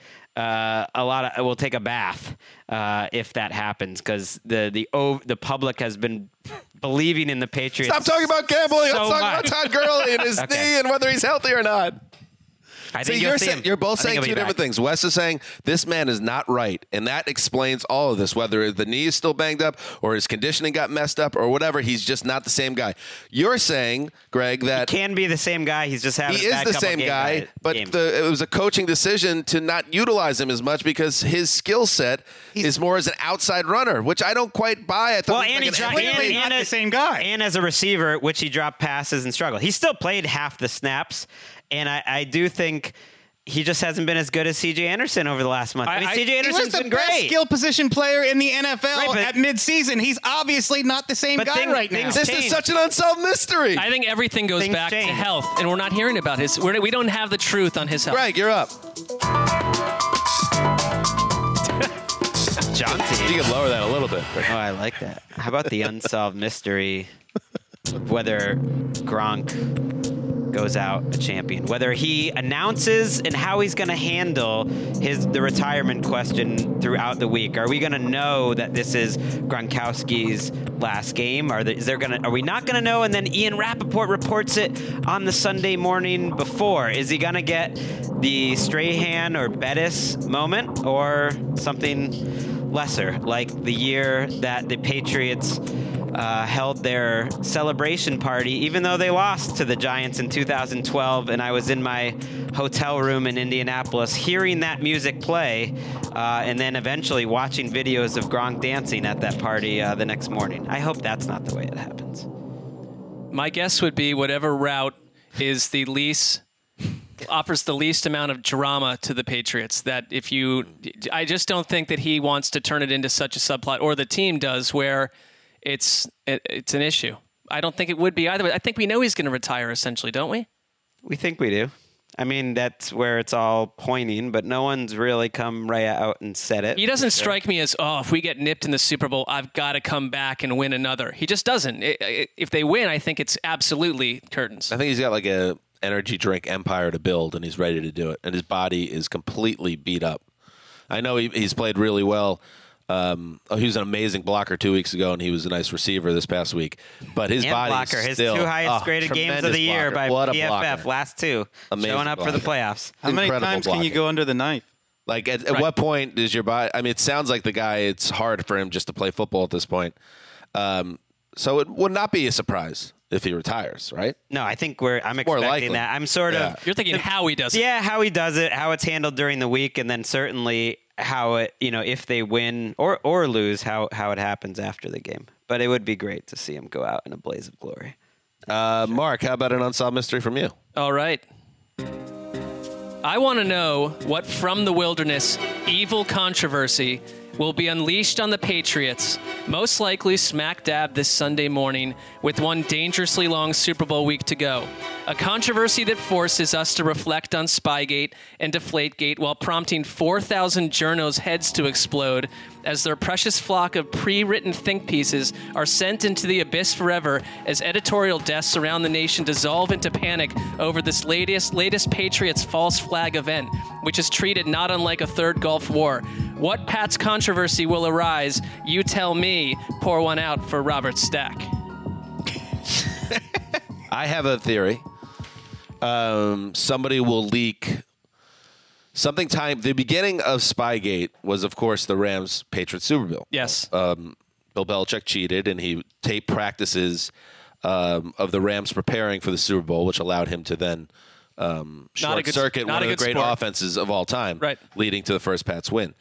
will take a bath if that happens, because the public has been believing in the Patriots. Stop talking about gambling. so Let's talk much. about Todd Gurley and his Okay. knee and whether he's healthy or not. I See, think you'll see him. you're both I think saying he'll two be different back. things. Wes is saying this man is not right, and that explains all of this, whether the knee is still banged up or his conditioning got messed up or whatever. He's just not the same guy. You're saying, Greg, that Can be the same guy. He's just having he a is bad the couple same games guy, at but games. it was a coaching decision to not utilize him as much because his skill set is more as an outside runner, which I don't quite buy. I thought Well, he was and like he an tried, NBA not the same guy. And as a receiver, which he dropped passes and struggled. He still played half the snaps, and I do think he just hasn't been as good as C.J. Anderson over the last month. I mean, C.J. He Anderson's was the been best great. skill position player in the NFL Right, but- at midseason. He's obviously not the same But guy right now. things This change. is such an unsolved mystery. I think everything goes Things back change. to health, and we're not hearing about his. We don't have the truth on his health. Greg, you're up. Jaunty. You can lower that a little bit. Oh, I like that. How about the unsolved mystery of whether Gronk goes out a champion? Whether he announces and how he's going to handle the retirement question throughout the week. Are we going to know that this is Gronkowski's last game? Are we not going to know? And then Ian Rappaport reports it on the Sunday morning before. Is he going to get the Strahan or Bettis moment, or something lesser, like the year that the Patriots held their celebration party, even though they lost to the Giants in 2012, and I was in my hotel room in Indianapolis hearing that music play, and then eventually watching videos of Gronk dancing at that party the next morning. I hope that's not the way it happens. My guess would be whatever route is the least offers the least amount of drama to the Patriots. That I just don't think that he wants to turn it into such a subplot, or the team does, where it's an issue. I don't think it would be either way. I think we know he's going to retire, essentially, don't we? We think we do. I mean, that's where it's all pointing, but no one's really come right out and said it. He doesn't strike me as, if we get nipped in the Super Bowl, I've got to come back and win another. He just doesn't. If they win, I think it's absolutely curtains. I think he's got like a energy drink empire to build, and he's ready to do it. And his body is completely beat up. I know he's played really well. He was an amazing blocker 2 weeks ago, and he was a nice receiver this past week. But his body blocker, his still, two highest graded games of tremendous the year blocker. by What a PFF, blocker. last two, Amazing showing up for the blocker. playoffs. How many Incredible times can you blocking. go under the knife? Like, at what point does your body? I mean, it sounds like the guy, it's hard for him just to play football at this point. So it would not be a surprise if he retires, right? No, I think I'm More likely. expecting that. I'm sort Yeah. of. You're thinking how he does it. Yeah, how he does it, how it's handled during the week, and then certainly how it, if they win or lose, how it happens after the game. But it would be great to see him go out in a blaze of glory. Mark, how about an unsolved mystery from you? All right. I want to know what from the wilderness evil controversy will be unleashed on the Patriots, most likely smack dab this Sunday morning with one dangerously long Super Bowl week to go. A controversy that forces us to reflect on Spygate and Deflategate while prompting 4,000 journos' heads to explode as their precious flock of pre-written think pieces are sent into the abyss forever as editorial desks around the nation dissolve into panic over this latest Patriots false flag event, which is treated not unlike a third Gulf War. What Pat's controversy will arise? You tell me. Pour one out for Robert Stack. I have a theory. Somebody will leak Something time. The beginning of Spygate was, of course, the Rams Patriots Super Bowl. Yes. Bill Belichick cheated, and he taped practices of the Rams preparing for the Super Bowl, which allowed him to then short circuit one of the great offenses of all time, right, leading to the first Pats win.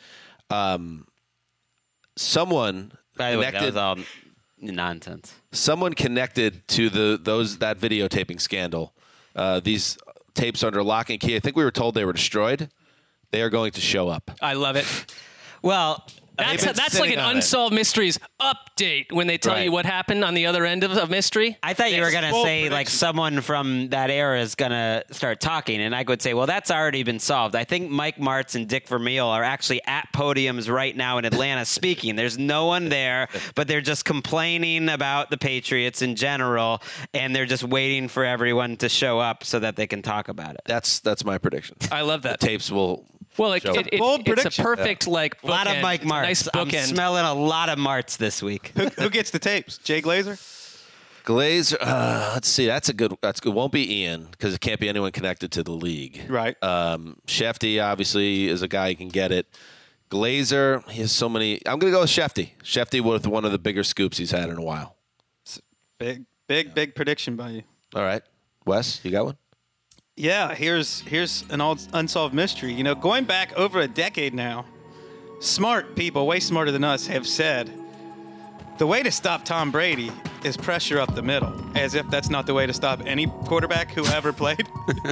Someone By the way, that was all nonsense. Someone connected to that videotaping scandal. These tapes under lock and key. I think we were told they were destroyed. They are going to show up. I love it. Well, that's like an Unsolved Mysteries update when they tell you what happened on the other end of mystery. I thought you were going to say like someone from that era is going to start talking, and I would say, well, that's already been solved. I think Mike Martz and Dick Vermeil are actually at podiums right now in Atlanta speaking. There's no one there, but they're just complaining about the Patriots in general, and they're just waiting for everyone to show up so that they can talk about it. That's my prediction. I love that. The tapes will... Well, it's a perfect like bookend. A lot of Mike Martz. Nice bookend. I'm smelling a lot of Martz this week. Who gets the tapes? Jay Glazer? Glazer. Let's see. That's good. Won't be Ian because it can't be anyone connected to the league. Right. Shefty obviously is a guy who can get it. Glazer. He has so many. I'm going to go with Shefty. Shefty with one of the bigger scoops he's had in a while. Big prediction by you. All right, Wes, you got one? Yeah, here's an unsolved mystery. You know, going back over a decade now, smart people, way smarter than us, have said the way to stop Tom Brady is pressure up the middle, as if that's not the way to stop any quarterback who ever played.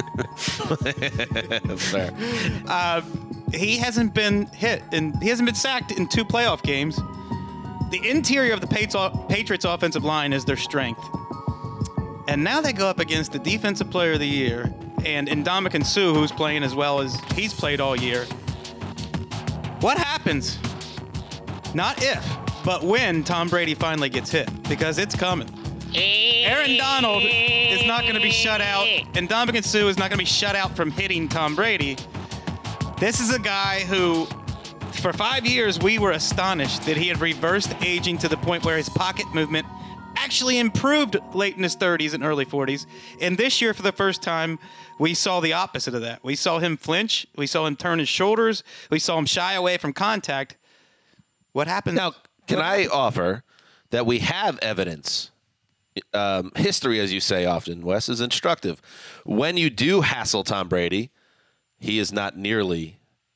That's fair. He hasn't been hit, and he hasn't been sacked in 2 playoff games. The interior of the Patriots offensive line is their strength. And now they go up against the Defensive Player of the Year and Ndamukong Suh, who's playing as well as he's played all year. What happens? Not if, but when Tom Brady finally gets hit, because it's coming. Aaron Donald is not going to be shut out, and Ndamukong Suh is not going to be shut out from hitting Tom Brady. This is a guy who, for 5 years, we were astonished that he had reversed aging to the point where his pocket movement actually improved late in his 30s and early 40s. And this year, for the first time, we saw the opposite of that. We saw him flinch. We saw him turn his shoulders. We saw him shy away from contact. What happened? Now, can I offer that we have evidence? History, as you say often, Wes, is instructive. When you do hassle Tom Brady, he is not nearly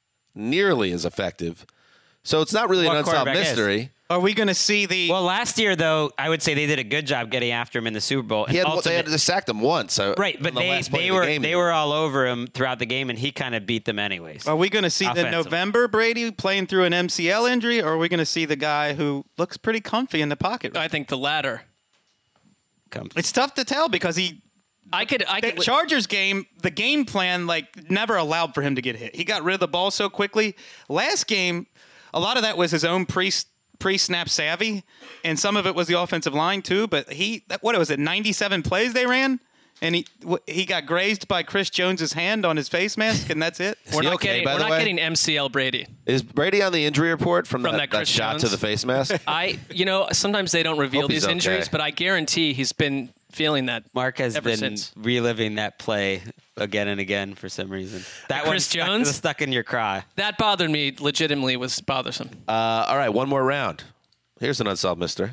as effective. So it's not really an unsolved mystery. Are we going to see the... Well, last year, though, I would say they did a good job getting after him in the Super Bowl. They had to sack him once. Right, but they were all over him throughout the game, and he kind of beat them anyways. Are we going to see the November Brady playing through an MCL injury, or are we going to see the guy who looks pretty comfy in the pocket? I think the latter. It's tough to tell because the Chargers game, the game plan never allowed for him to get hit. He got rid of the ball so quickly. Last game, a lot of that was his own pre-snap savvy, and some of it was the offensive line too. But 97 plays they ran, and he got grazed by Chris Jones's hand on his face mask, and that's it. We're not getting MCL Brady. Is Brady on the injury report from that shot Jones? To the face mask? Sometimes they don't reveal these injuries, but I guarantee he's been feeling that. Mark has been since. reliving that play again and again for some reason. That Chris Jones stuck in your cry. That bothered me. Legitimately, was bothersome. All right, one more round. Here's an unsolved mystery.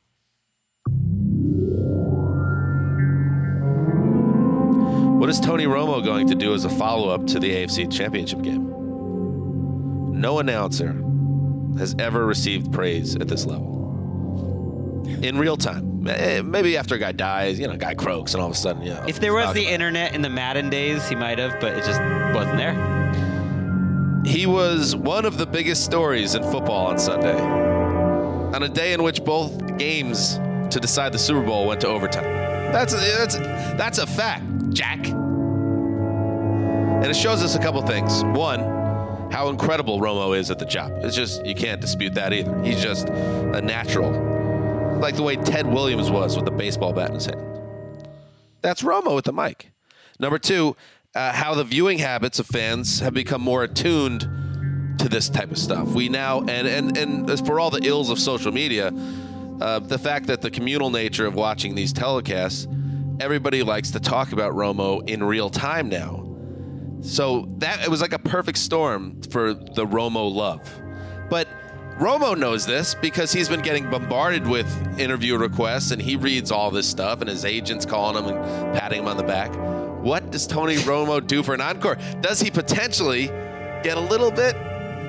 What is Tony Romo going to do as a follow-up to the AFC Championship game? No announcer has ever received praise at this level. In real time. Maybe after a guy dies, a guy croaks, and all of a sudden, If there was the internet in the Madden days, he might have, but it just wasn't there. He was one of the biggest stories in football on Sunday. On a day in which both games to decide the Super Bowl went to overtime. That's a fact, Jack. And it shows us a couple things. One, how incredible Romo is at the job. It's just, you can't dispute that either. He's just a natural. Like the way Ted Williams was with the baseball bat in his hand. That's Romo with the mic. Number two, how the viewing habits of fans have become more attuned to this type of stuff. We now, and as for all the ills of social media, the fact that the communal nature of watching these telecasts, everybody likes to talk about Romo in real time now. So it was like a perfect storm for the Romo love. But Romo knows this because he's been getting bombarded with interview requests, and he reads all this stuff, and his agent's calling him and patting him on the back. What does Tony Romo do for an encore? Does he potentially get a little bit,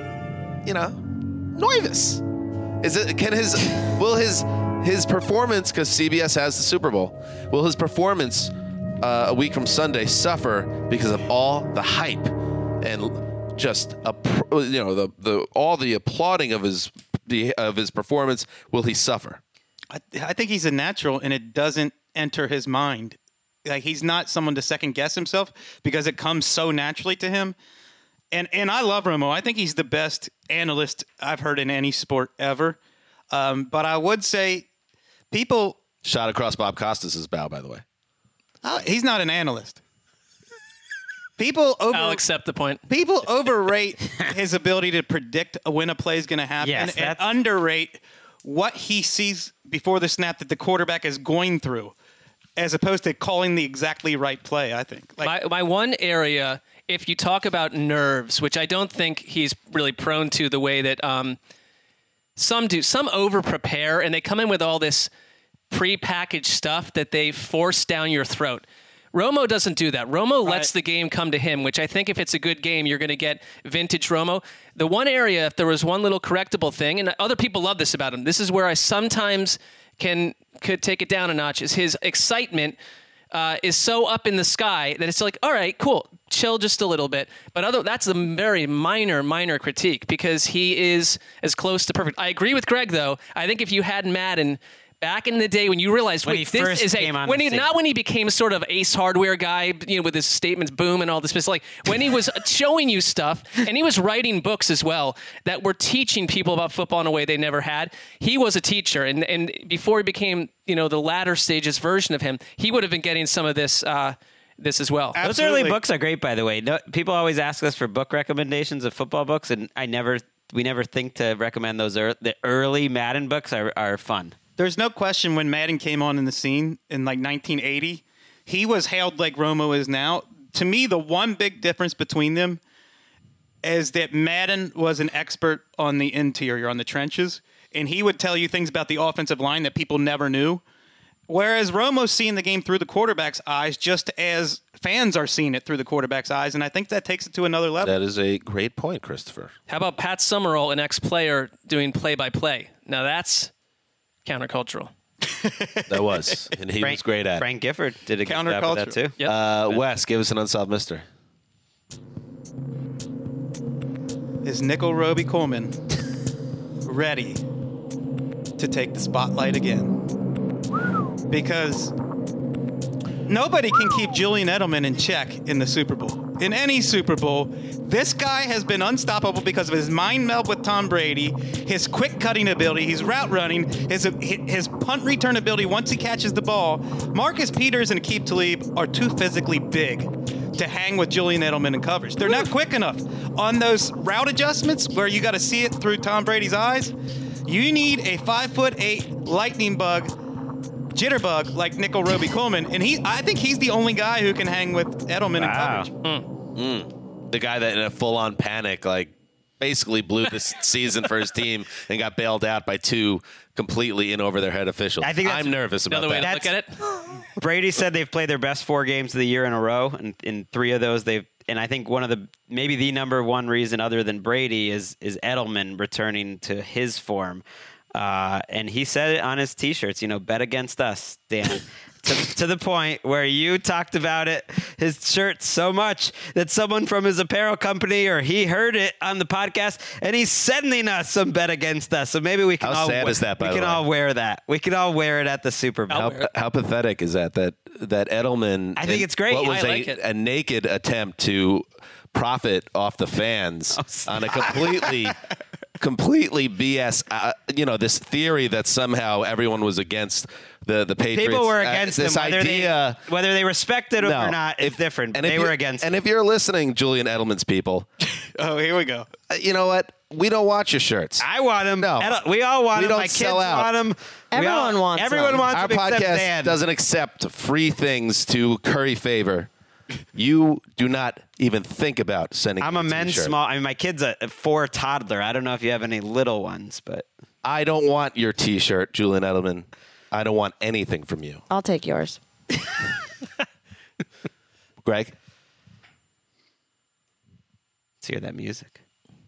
nervous? Will his performance, because CBS has the Super Bowl, will his performance a week from Sunday suffer because of all the hype and just all the applauding of his performance? Will he suffer? I think he's a natural, and it doesn't enter his mind. Like, he's not someone to second guess himself because it comes so naturally to him. And I love Romo. I think he's the best analyst I've heard in any sport ever. But I would say people shot across Bob Costas' bow, by the way. He's not an analyst. I'll accept the point. People overrate his ability to predict when a play is going to happen, and underrate what he sees before the snap that the quarterback is going through, as opposed to calling the exactly right play, I think. My one area, if you talk about nerves, which I don't think he's really prone to the way that some do. Some over-prepare, and they come in with all this pre-packaged stuff that they force down your throat. Romo doesn't do that. Romo lets the game come to him, which I think if it's a good game, you're going to get vintage Romo. The one area, if there was one little correctable thing, and other people love this about him, this is where I sometimes could take it down a notch, is his excitement is so up in the sky that it's like, all right, cool, chill just a little bit. But that's a very minor critique because he is as close to perfect. I agree with Greg, though. I think if you had Madden back in the day when you realized when he became sort of Ace Hardware guy, with his statements, boom, and all this, but like when he was showing you stuff, and he was writing books as well that were teaching people about football in a way they never had. He was a teacher, and before he became, the latter stages version of him, he would have been getting some of this as well. Absolutely. Those early books are great, by the way. No, people always ask us for book recommendations of football books, and we never think to recommend those. The early Madden books are fun. There's no question when Madden came on in the scene in 1980, he was hailed like Romo is now. To me, the one big difference between them is that Madden was an expert on the interior, on the trenches, and he would tell you things about the offensive line that people never knew. Whereas Romo's seeing the game through the quarterback's eyes just as fans are seeing it through the quarterback's eyes, and I think that takes it to another level. That is a great point, Christopher. How about Pat Summerall, an ex-player, doing play-by-play? Now that's countercultural. That was, and he was great at it. Frank Gifford did a good job with that too. Yep. Wes, give us an unsolved mystery. Is Nickel Roby Coleman ready to take the spotlight again? Because nobody can keep Julian Edelman in check in the Super Bowl. In any Super Bowl, this guy has been unstoppable because of his mind meld with Tom Brady, his quick cutting ability, his route running, his punt return ability once he catches the ball. Marcus Peters and Aqib Talib are too physically big to hang with Julian Edelman in coverage. They're not quick enough. On those route adjustments where you got to see it through Tom Brady's eyes, you need a 5'8" lightning bug, jitterbug like Nickel Roby Coleman, and I think he's the only guy who can hang with Edelman in coverage. The guy that in a full-on panic, basically blew this season for his team and got bailed out by two completely in over their head officials. I think I'm nervous about another way that. to look at it. Brady said they've played their best 4 games of the year in a row, and in 3 of those and I think maybe the number one reason other than Brady is Edelman returning to his form. And he said it on his T-shirts, bet against us, Dan. to the point where you talked about it, his shirt so much that someone from his apparel company or he heard it on the podcast, and he's sending us some bet against us. So maybe we can How sad is that, by the way? all wear that. We can all wear it at the Super Bowl. How pathetic is that Edelman? I think it's great. What was I like it. A naked attempt to profit off the fans on a completely BS. This theory that somehow everyone was against the Patriots. People were against this them. idea. Whether they respected him or not, it's different. They were against him. And if you're listening, Julian Edelman's people. Oh, here we go. You know what? We don't want your shirts. I want them. No. We all want them. don't My kids sell out. want them. Everyone wants Everyone them. wants Our them except podcast Dan. doesn't accept free things to curry favor. you do not even think about sending. I'm me a men's t-shirt. small. I mean, my kid's a 4 toddler. I don't know if you have any little ones, but I don't want your T-shirt, Julian Edelman. I don't want anything from you, I'll take yours. Greg. let's hear that music.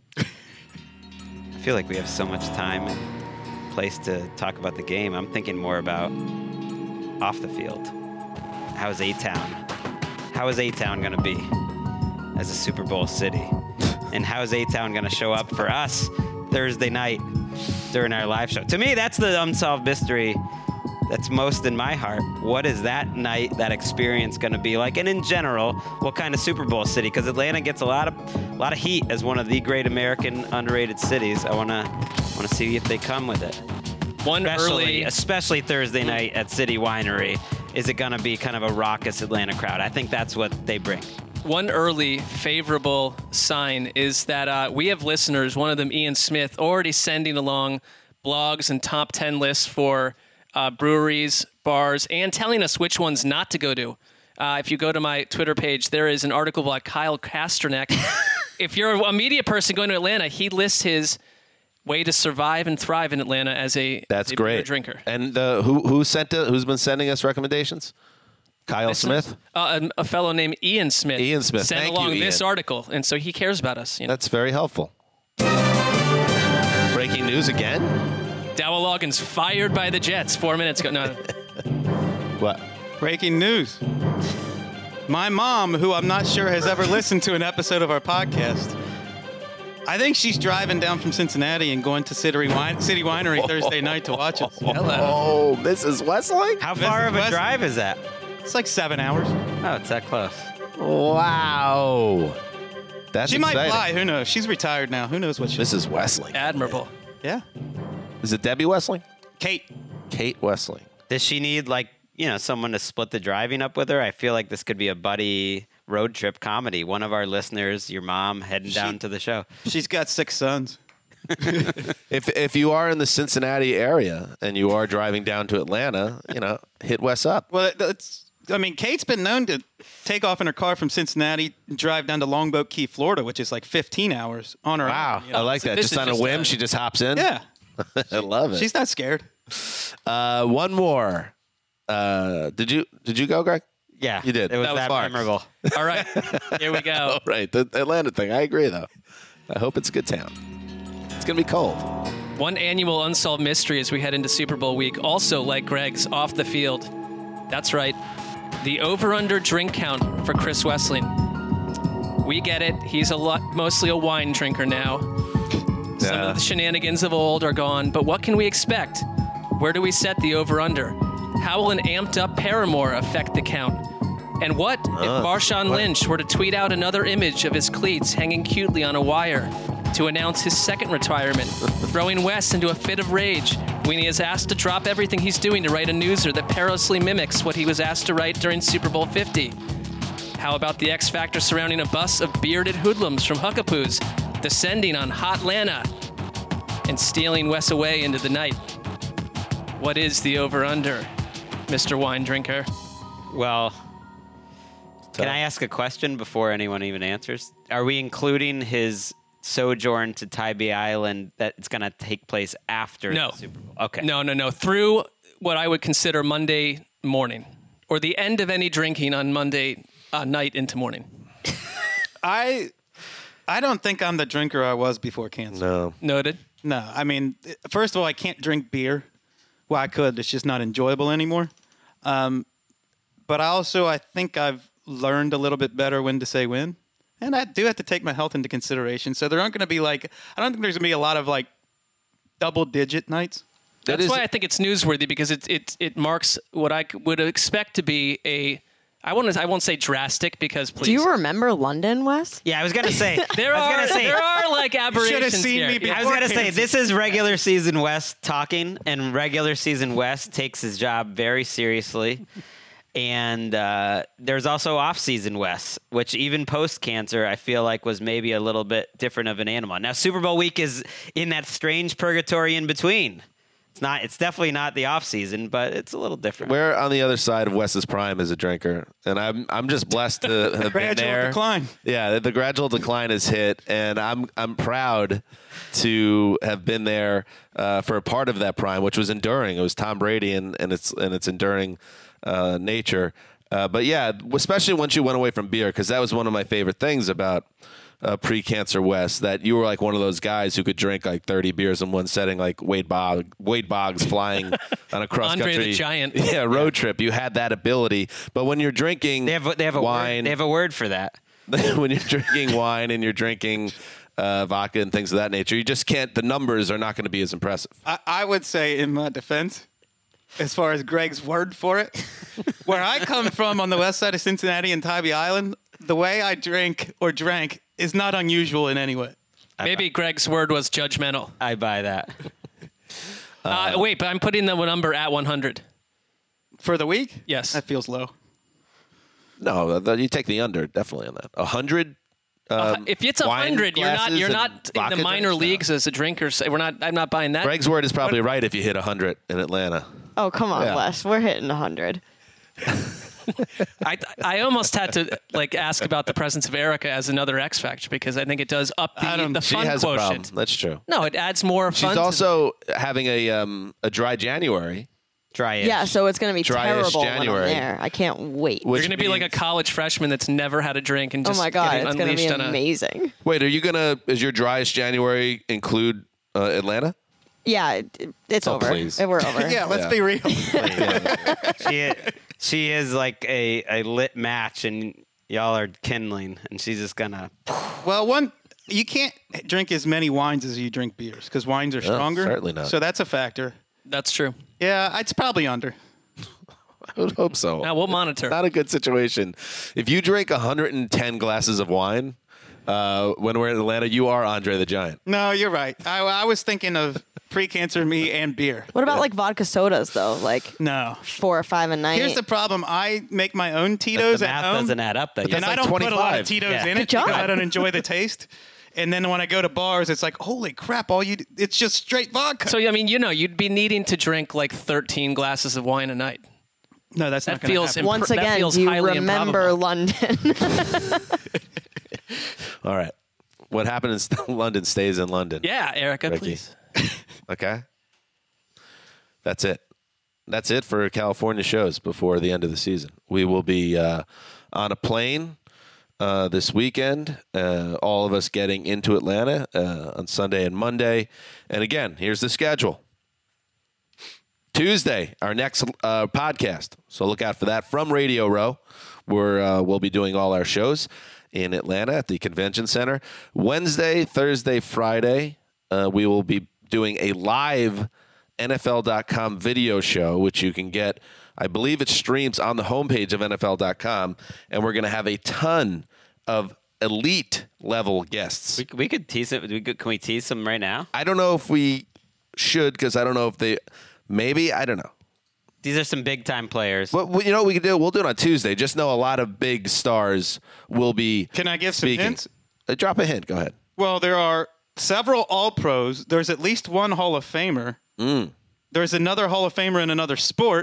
I feel like we have so much time and place to talk about the game. I'm thinking more about off the field. How's A-Town? How is A-Town going to be as a Super Bowl city? And how is A-Town going to show up for us Thursday night during our live show? To me, that's the unsolved mystery that's most in my heart. What is that night, that experience going to be like? And in general, what kind of Super Bowl city? Because Atlanta gets a lot of heat as one of the great American underrated cities. I want to see if they come with it. Especially Thursday night at City Winery. Is it going to be kind of a raucous Atlanta crowd? I think that's what they bring. One early favorable sign is that we have listeners, one of them Ian Smith, already sending along blogs and top 10 lists for breweries, bars, and telling us which ones not to go to. If you go to my Twitter page, there is an article by Kyle Kasternek. If you're a media person going to Atlanta, he lists his way to survive and thrive in Atlanta as a beer drinker. And who's been sending us recommendations? Kyle Smith? A fellow named Ian Smith. Ian Smith. Sent Thank along you, this Ian. article, and so he cares about us. That's very helpful. Breaking news again? Dowell Loggins fired by the Jets 4 minutes ago. No. What? Breaking news. My mom, who I'm not sure has ever listened to an episode of our podcast, I think she's driving down from Cincinnati and going to City Winery Thursday night to watch us. Oh, Mrs. Wessling? How far of a drive is that? It's like 7 hours. Oh, it's that close. Wow. That's She exciting. might fly. Who knows? She's retired now. Who knows what she Mrs. Wessling. Admirable. Yeah. Is it Debbie Wessling? Kate. Kate Wessling. Does she need, someone to split the driving up with her? I feel like this could be a buddy road trip comedy. One of our listeners, your mom, heading down to the show. She's got 6 sons. If you are in the Cincinnati area and you are driving down to Atlanta, hit Wes up. Well, Kate's been known to take off in her car from Cincinnati and drive down to Longboat Key, Florida, which is like 15 hours on her own. Wow. I like that. Just on a whim, she just hops in. Yeah. I love it. She's not scared. One more. Did you go, Greg? Yeah. You did. It was That was that Mark's. memorable. All right. Here we go. All right. The Atlanta thing. I agree, though. I hope it's a good town. It's going to be cold. One annual unsolved mystery as we head into Super Bowl week, also like Greg's, off the field. That's right. The over-under drink count for Chris Wessling. We get it. He's mostly a wine drinker now. Some of the shenanigans of old are gone, but what can we expect? Where do we set the over-under? How will an amped-up Paramore affect the count? And what if Marshawn Lynch were to tweet out another image of his cleats hanging cutely on a wire to announce his second retirement, throwing Wes into a fit of rage when he is asked to drop everything he's doing to write a newser that perilously mimics what he was asked to write during Super Bowl 50? How about the X Factor surrounding a bus of bearded hoodlums from Huckapoos descending on Hot Lana and stealing Wes away into the night? What is the over-under, Mr. Wine Drinker? Well, can I ask a question before anyone even answers? Are we including his sojourn to Tybee Island that it's going to take place after the Super Bowl? Okay. No. Through what I would consider Monday morning or the end of any drinking on Monday night into morning. I don't think I'm the drinker I was before cancer. No. Noted. No. I mean, first of all, I can't drink beer. Well, I could. It's just not enjoyable anymore. But I think I've learned a little bit better when to say when. And I do have to take my health into consideration. So there aren't going to be I don't think there's going to be a lot of double-digit nights. That's why I think it's newsworthy, because it marks what I would expect to be I won't say drastic, because please. Do you remember London, Wes? Yeah, I was going to say. there are aberrations here. I was going to say, this is regular season West talking, and regular season West takes his job very seriously. And there's also off-season Wes, which even post-cancer, I feel like was maybe a little bit different of an animal. Now, Super Bowl week is in that strange purgatory in between. It's definitely not the off season, but it's a little different. We're on the other side of Wes's prime as a drinker, and I'm just blessed to have been Gradual there. decline. Yeah, the gradual decline has hit, and I'm proud to have been there for a part of that prime, which was enduring. It was Tom Brady and its enduring nature. But yeah, especially once you went away from beer, because that was one of my favorite things about pre-cancer Wes, that you were like one of those guys who could drink like 30 beers in one setting, like Wade Boggs flying on a cross Andre country the Giant. road trip. You had that ability, but when you're drinking They have a wine, word. They have a word for that. when you're drinking wine and you're drinking vodka and things of that nature, you just can't. The numbers are not going to be as impressive. I would say, in my defense, as far as Greg's word for it, where I come from on the west side of Cincinnati and Tybee Island, the way I drink or drank is not unusual in any way. Maybe Greg's word was judgmental. I buy that. Wait, but I'm putting the number at 100. For the week? Yes. That feels low. No, you take the under definitely on that. 100. If it's 100, you're not in the minor leagues as a drinker. So I'm not buying that. Greg's word is probably right if you hit 100 in Atlanta. Oh, come on, Yeah. Wes. We're hitting 100. I almost had to ask about the presence of Erica as another X factor because I think it does up the She fun has a problem. quotient. That's true. No, it adds more fun. She's also having a dry January. Dry-ish. Yeah, so it's going to be Dry-ish terrible when I'm January. there. I can't wait. You're going to be like a college freshman that's never had a drink and Oh just my God, getting it's going to be unleashed on amazing. Wait, is your driest January include Atlanta? Yeah, it's Oh, over. please. We're over. Yeah, let's be real. She is like a lit match, and y'all are kindling, and she's just gonna. Well, you can't drink as many wines as you drink beers because wines are stronger. certainly not. So that's a factor. That's true. Yeah, it's probably under. I would hope so. Now we'll monitor. Not a good situation. If you drink 110 glasses of wine when we're in Atlanta, you are Andre the Giant. No, you're right. I was thinking of pre-cancer me and beer. What about like vodka sodas though? Like No. 4 or 5 a night. Here's the problem. I make my own Tito's the at math home. doesn't add up. That And I like don't put a lot 25. of Tito's Yeah. in Good it because job. I don't enjoy the taste. And then when I go to bars, it's like, holy crap! It's just straight vodka. So I mean, you'd be needing to drink like 13 glasses of wine a night. no, that's That not going to feels happen. Once that again, feels do you highly remember improbable. London? All right. What happened in London stays in London. Yeah, Erica, Ricky. please. Okay. That's it. That's it for California shows before the end of the season. We will be on a plane this weekend, all of us getting into Atlanta on Sunday and Monday. And again, here's the schedule. Tuesday, our next podcast. So look out for that from Radio Row. We'll be doing all our shows in Atlanta at the Convention Center. Wednesday, Thursday, Friday, we will be doing a live NFL.com video show, which you can get. I believe it streams on the homepage of NFL.com, and we're going to have a ton of elite level guests. we could tease it. Can we tease them right now? I don't know if we should, because I don't know if they. Maybe, I don't know. These are some big time players. But you know what we can do? We'll do it on Tuesday. Just know a lot of big stars will be. Can I give some speaking. hints? Drop a hint. Go ahead. Well, there are several All-Pros. There's at least one Hall of Famer. There's another Hall of Famer in another sport.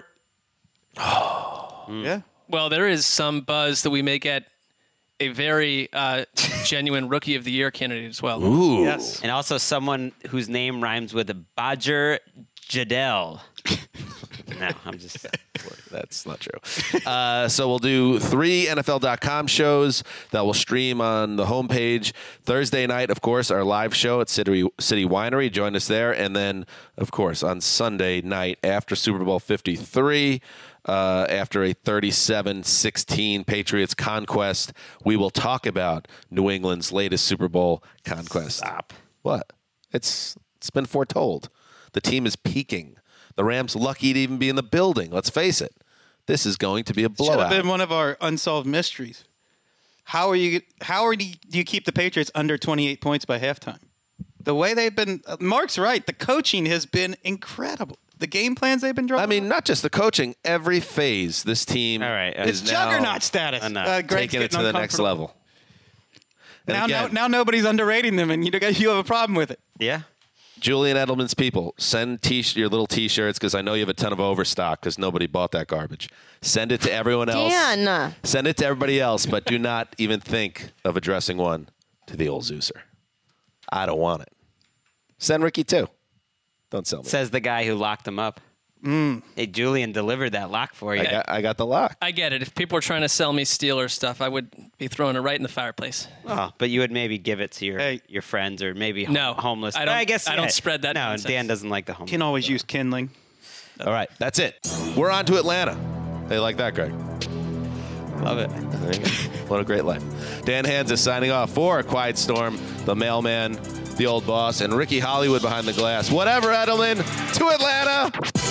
Yeah. Well, there is some buzz that we may get a very genuine Rookie of the Year candidate as well. Ooh. Yes. And also someone whose name rhymes with Badger Jadel. No, I'm just. That's not true. So we'll do 3 NFL.com shows that will stream on the homepage. Thursday night, of course, our live show at City Winery. Join us there. And then, of course, on Sunday night after Super Bowl 53, after a 37-16 Patriots conquest, we will talk about New England's latest Super Bowl conquest. Stop. What? It's been foretold. The team is peaking. The Rams lucky to even be in the building. Let's face it. This is going to be a Should have blowout. been one of our unsolved mysteries. How do you keep the Patriots under 28 points by halftime? The way they've been, Mark's right. The coaching has been incredible. The game plans they've been drawing. I mean, not just the coaching. Every phase, this team All right. is it's now juggernaut status. Enough. Greg's taking it to getting the next uncomfortable. level. And again, Now nobody's underrating them, and you have a problem with it. Yeah. Julian Edelman's people, send your little T-shirts because I know you have a ton of overstock because nobody bought that garbage. Send it to everyone else. Dan. Send it to everybody else, but do not even think of addressing one to the old Zeuser. I don't want it. Send Ricky too. Don't sell me. Says the guy who locked him up. Hey, Julian delivered that lock for you. I got the lock. I get it. If people were trying to sell me Steelers stuff, I would be throwing it right in the fireplace. Oh, but you would maybe give it to your friends or maybe homeless. I guess I don't spread that. No, nonsense. Dan doesn't like the homeless. Can always use kindling. All right, that's it. We're on to Atlanta. They like that, Greg. Love it. There you go. What a great life. Dan Hands is signing off for Quiet Storm, the mailman, the old boss, and Ricky Hollywood behind the glass. Whatever, Edelman, to Atlanta.